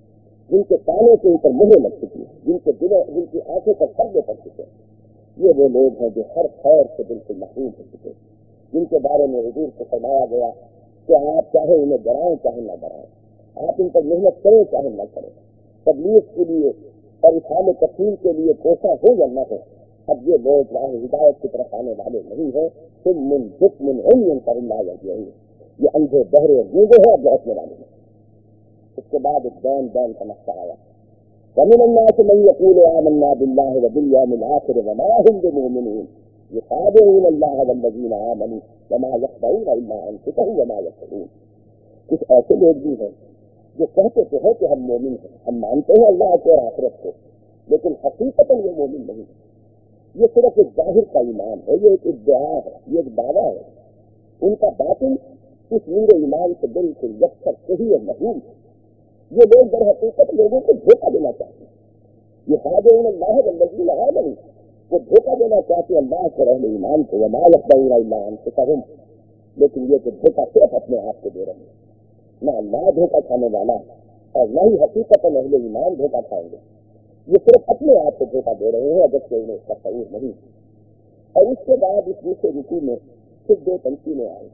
جن کے کانوں کے اوپر مہریں لگ چکی ہیں، جن کی آنکھوں پر پردے پڑ چکے ہیں، یہ وہ لوگ ہیں جو ہر خیر سے بالکل محروم ہو چکے ہیں، جن کے بارے میں حضور سے فرمایا گیا کہ آپ چاہے انہیں ڈرائیں چاہے نہ ڈرائیں، آپ ان پر محنت کریں چاہے نہ کریں، تبلیغ کے لیے اور اصحاب تفصیل کے لیے کوشاں ہو یا نہ ہو، اب یہ لوگ راہ ہدایت کی طرف آنے والے نہیں ہیں۔ تم من جسم عمي فإنا يرجعون، یہ اندھے بہرے اور گونگے ہیں اور لوٹنے والے ہیں۔ اس کے بعد ایک دین کا مسئلہ آیا، ومن الناس من يقول آمنا بالله وباليوم الآخر وما هم بمؤمنين يخادعون الله والذين آمنوا وما يخدعون إلا أنفسهم وما يشعرون۔ کچھ ایسے لوگ بھی ہیں جو کہتے تو ہیں کہ ہم مومن ہیں، ہم مانتے ہیں اللہ کو اور آخرت کو، لیکن حقیقت یہ مومن نہیں ہے۔ یہ صرف ایک ظاہر کا ایمان ہے، یہ ایک ادعا ہے، یہ ایک دعویٰ ہے۔ ان کا باطن اس نور ایمان سے بالکل یکسر صحیح اور محروم ہے۔ یہ لوگ در حقیقت لوگوں کو دھوکہ دینا چاہتے ہیں، یہ خادعون اللہ والذین آمنوا، وہ دھوکہ دینا چاہتے ہیں اللہ کے اہل ایمان کو، وما یخدعون الا انفسهم، لیکن یہ کہ دھوکہ صرف اپنے آپ کو دے رہے ہیں، نہ اللہ دھوکہ کھانے والا اور نہ ہی حقیقت اہل ایمان دھوکہ کھائیں گے، یہ صرف اپنے آپ کو دھوکہ دے رہے ہیں اگر کہ انہیں اس کا شعور نہیں۔ اور اس کے بعد اس دوسرے رکوع میں صرف دو تمثیلیں آئی،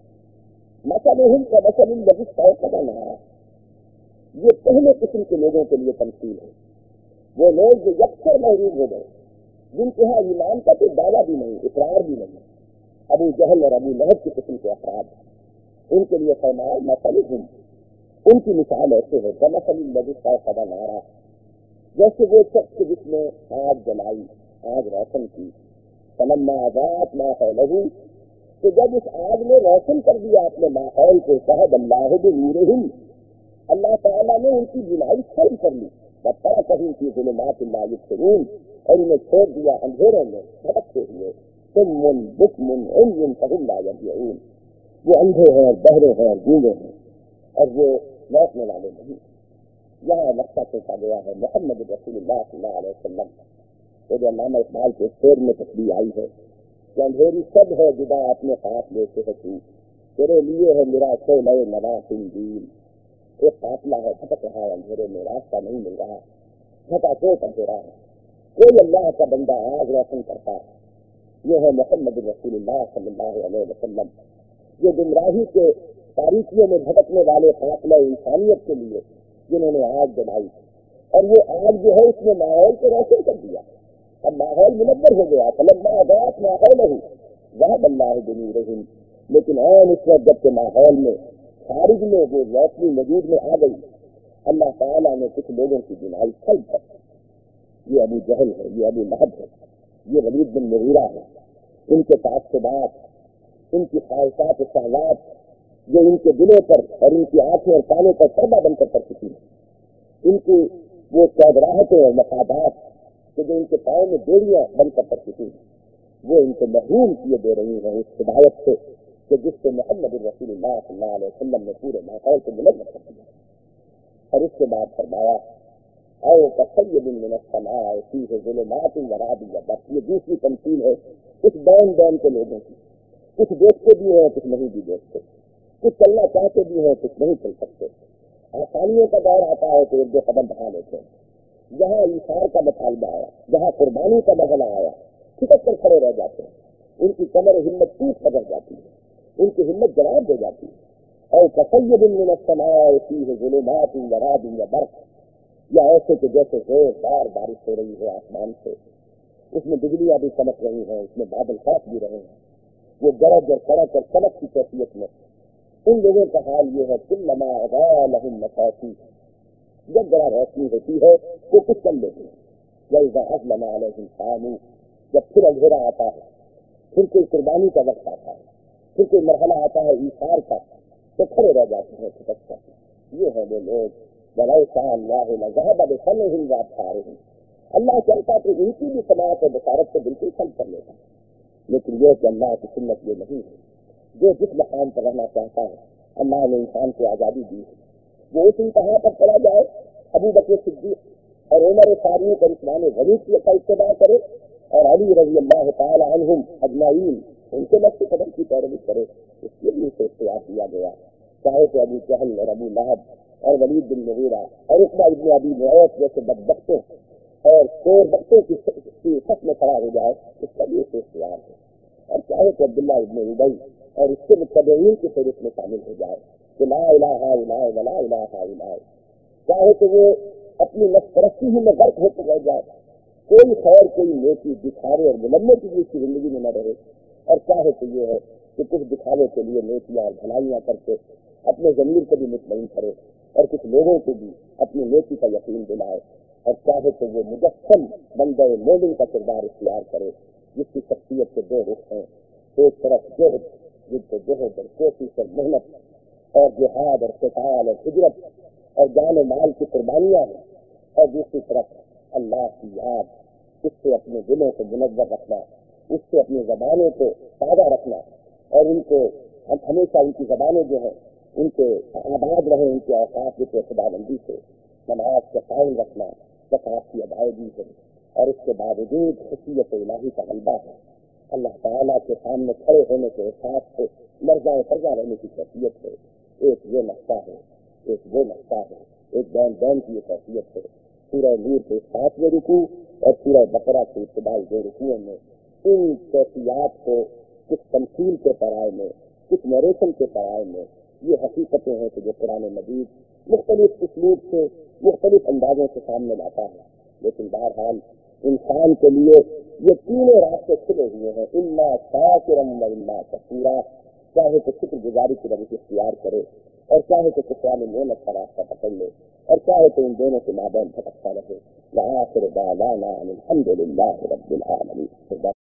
مثلہم کمثل الذی استوقد نارا، یہ پہلے قسم کے لوگوں کے لیے تمثیل ہے، وہ لوگ جو یکسر محروم ہو گئے، جن کے ہاں ایمان کا کوئی دعویٰ بھی نہیں، اقرار بھی نہیں، ابو جہل اور ابو لہب کی قسم کے افراد، ان کے لیے فرمایا مثلہم، ان کی مثال ایسے ہے کمثل الذی استوقد نارا، جیسے وہ شخص جس نے آگ جلائی، آگ روشن کی، فلما اضاءت ما حولہ، تو جب اس آگ نے روشن کر دیا اپنے ماحول کو، ذہب اللہ بنورہم، اللہ تعالیٰ نے ان کی بینائی ختم کر لی، وترکہم فی ظلمات لا یبصرون، اور انہیں چھوڑ دیا اندھیروں میں بھٹکتے ہوئے، صم بکم عمی فہم لا یرجعون، وہ اندھے ہیں اور بہرے ہیں اور گونگے ہیں اور وہ لوٹنے والے نہیں۔ یہاں نقطہ سوچا گیا ہے محمد رسول اللہ صلی اللہ علیہ وسلم، تو جو علامہ اقبال کے شعر میں تشریح آئی ہے کہ اندھیری سب ہے جدا اپنے پاس لے کے تو، تیرے لیے ہے میرا شعلہ نوا تنزیل، ایک قافلہ ہے بھٹک رہا ہے اندھیرے میں، راستہ نہیں مل رہا، بھٹا کوٹ اندھیرا ہے، کوئی اللہ کا بندہ آگ روشن کرتا ہے، یہ ہے محمد رسول اللہ صلی اللہ علیہ وسلم، جو گمراہی کے تاریکیوں میں بھٹکنے والے قافلہ انسانیت کے لیے جنہوں نے آگ جلائی، اور وہ آگ جو ہے اس نے ماحول کو روشن کر دیا، اب ماحول منور ہو گیا، فلما اضاءت ما حولہ ذہب اللہ بنورہم، لیکن عین اس وقت جب کہ ماحول میں خارج میں وہ روشنی وجود میں آ گئی، اللہ تعالیٰ نے کچھ لوگوں کی بینائی کھل کر، یہ ابو جہل ہے، یہ ابو لہب ہے، یہ ولید بن مغیرہ ہے، ان کے تعصبات، ان کی خواہشات و شہوات جو ان کے دلوں پر اور ان کی آنکھوں اور کانوں پر پردہ بن کر چکی ہیں، ان کی وہ چودراہٹیں اور مفادات کہ جو ان کے پاؤں میں بیڑیاں بن کر چکی ہیں، وہ ان کو محروم کیے دے رہی ہیں اس ہدایت سے کہ جس سے محمد رسول اللہ صلی اللہ علیہ وسلم نے پورے ماحول کو منور کر دیا۔ اور اس کے بعد فرمایا او کصیب من السماء فیہ ظلمات ورعد وبرق، یہ دوسری تمثیل ہے اس بین کے لوگوں کی، کچھ دیکھتے بھی ہیں کچھ نہیں بھی دیکھتے، کچھ چلنا چاہتے بھی ہیں کچھ نہیں چل سکتے، آسانیوں کا دور آتا ہے تو ایک دو قدم بڑھا لیتے ہیں، جہاں ایثار کا مطالبہ آیا، جہاں قربانی کا مسئلہ آیا، چھٹک کر کھڑے رہ جاتے ہیں، ان کی کمر ہمت ٹوٹ پکڑ جاتی ہے، ان کی ہمت جواب دے جاتی ہے۔ او کصیب من السماء فیہ ظلمات ورعد وبرق، یا ایسے کہ جیسے زوردار بارش ہو رہی ہے آسمان سے، اس میں بجلیاں بھی چمک رہی ہیں، اس میں بادل کھڑک بھی رہے ہیں، وہ گرج اور کڑک اور چمک کی کیفیت میں، ان لوگوں کا حال یہ ہے کلما اضاء لهم مشاتی، جب ذرا روشنی ہوتی ہے وہ کچھ کر لیتے ہیں، واذا اظلم علیہم قاموا، جب پھر اندھیرا آتا ہے، پھر کوئی قربانی کا وقت آتا ہے، پھر کوئی مرحلہ آتا ہے ایثار کا، تو کھڑے رہ جاتے ہیں چھٹک کر۔ یہ ہے وہ لوگ وَلَوْ شَاءَ اللَّهُ لَذَهَبَ بِسَمْعِهِمْ وَأَبْصَارِهِمْ، اللہ چاہتا تو ان کی بھی سماعت و بصارت کو بالکل ختم کر لیتا، لیکن یہ کہ اللہ کی سنت یہ نہیں ہے، جو جس مقام پر رہنا چاہتا ہے اللہ نے انسان کو آزادی دی ہے، وہ اس انتہا پر چلا جائے، ابو بکر صدیق اور عمر فاروق اور عثمان غنی کی اتباع کرے، اور علی رضی اللہ تعالی عنہم اجمعین ان کے نقش قدم کی پیروی کرے، اس کے لیے اسے اختیار دیا گیا، چاہے تو ابو جہل اور ابو لہب اور ولید بن مغیرہ اور عقبہ بن ابی معیط جیسے بدبختوں اور شور بختوں کی سچ میں کھڑا ہو جائے، اس کا بھی ایک اختیار ہے. اور چاہے تو عبداللہ ابن ابی اور اس کے متبعین کی فہرست میں شامل ہو جائے کہ لا الہ الا اللہ ولا الہ الا اللہ، چاہے تو وہ اپنی نفس پرستی ہی میں غرق ہوتے رہ جائے، کوئی خیر کوئی نیکی دکھاوے اور ملمے کی بھی اس کی زندگی میں نہ رہے، اور چاہے تو یہ ہے کہ کچھ دکھاوے کے لیے نیکیاں اور بھلائیاں کر کے اپنے ضمیر کو بھی مطمئن کرے اور کچھ لوگوں کو بھی اپنی نیکی کا یقین دلائے، اور چاہے تو وہ مجسم بندہ مومن کا کردار اختیار کرے جس کی شخصیت کے دو رخ ہیں، ایک طرف جہد جد و جہد اور کوشش اور محنت اور جہاد اور قتال اور ہجرت اور جان و مال کی قربانیاں ہیں، اور دوسری طرف اللہ کی یاد، اس سے اپنے دلوں کو منور رکھنا، اس سے اپنی زبانوں کو تازہ رکھنا، اور ان کو ہمیشہ ان کی زبانیں جو ہیں ان کے آباد رہیں، ان کے اوقات کے خدا بندی سے نماز کا قائم رکھنا، زکوٰۃ کی ادائیگی ہے، اور اس کے باوجود خشیت الہی کا غلبہ ہے، اللہ تعالیٰ کے سامنے کھڑے ہونے کے احساس سے لرزہ پرزہ رہنے کی کیفیت ہے. ایک یہ نقطہ ہے، ایک وہ نقطہ ہے، ایک بین بین کی یہ کیفیت ہے. سورہ نور کے 7ویں رکوع اور سورہ بقرہ کے ابتدائی 2 رکوعوں میں ان کیفیات کو کچھ تمثیل کے پرائے میں، کچھ نیریشن کے پرائے میں یہ حقیقتیں ہیں کہ جو قرآن مجید مختلف اسلوب سے مختلف اندازوں سے سامنے لاتا ہے. لیکن بہرحال انسان کے لیے یہ تینوں راستے کھلے ہوئے ہیں، اما شاکرا و اما کفورا، چاہے تو شکر گزاری کی روش اختیار کرے اور چاہے تو کفران نعمت کا راستہ پکڑ لے، اور چاہے تو ان دونوں کے مابین بھٹکتا رہے. وآخر دعوانا ان الحمد للہ رب العالمین.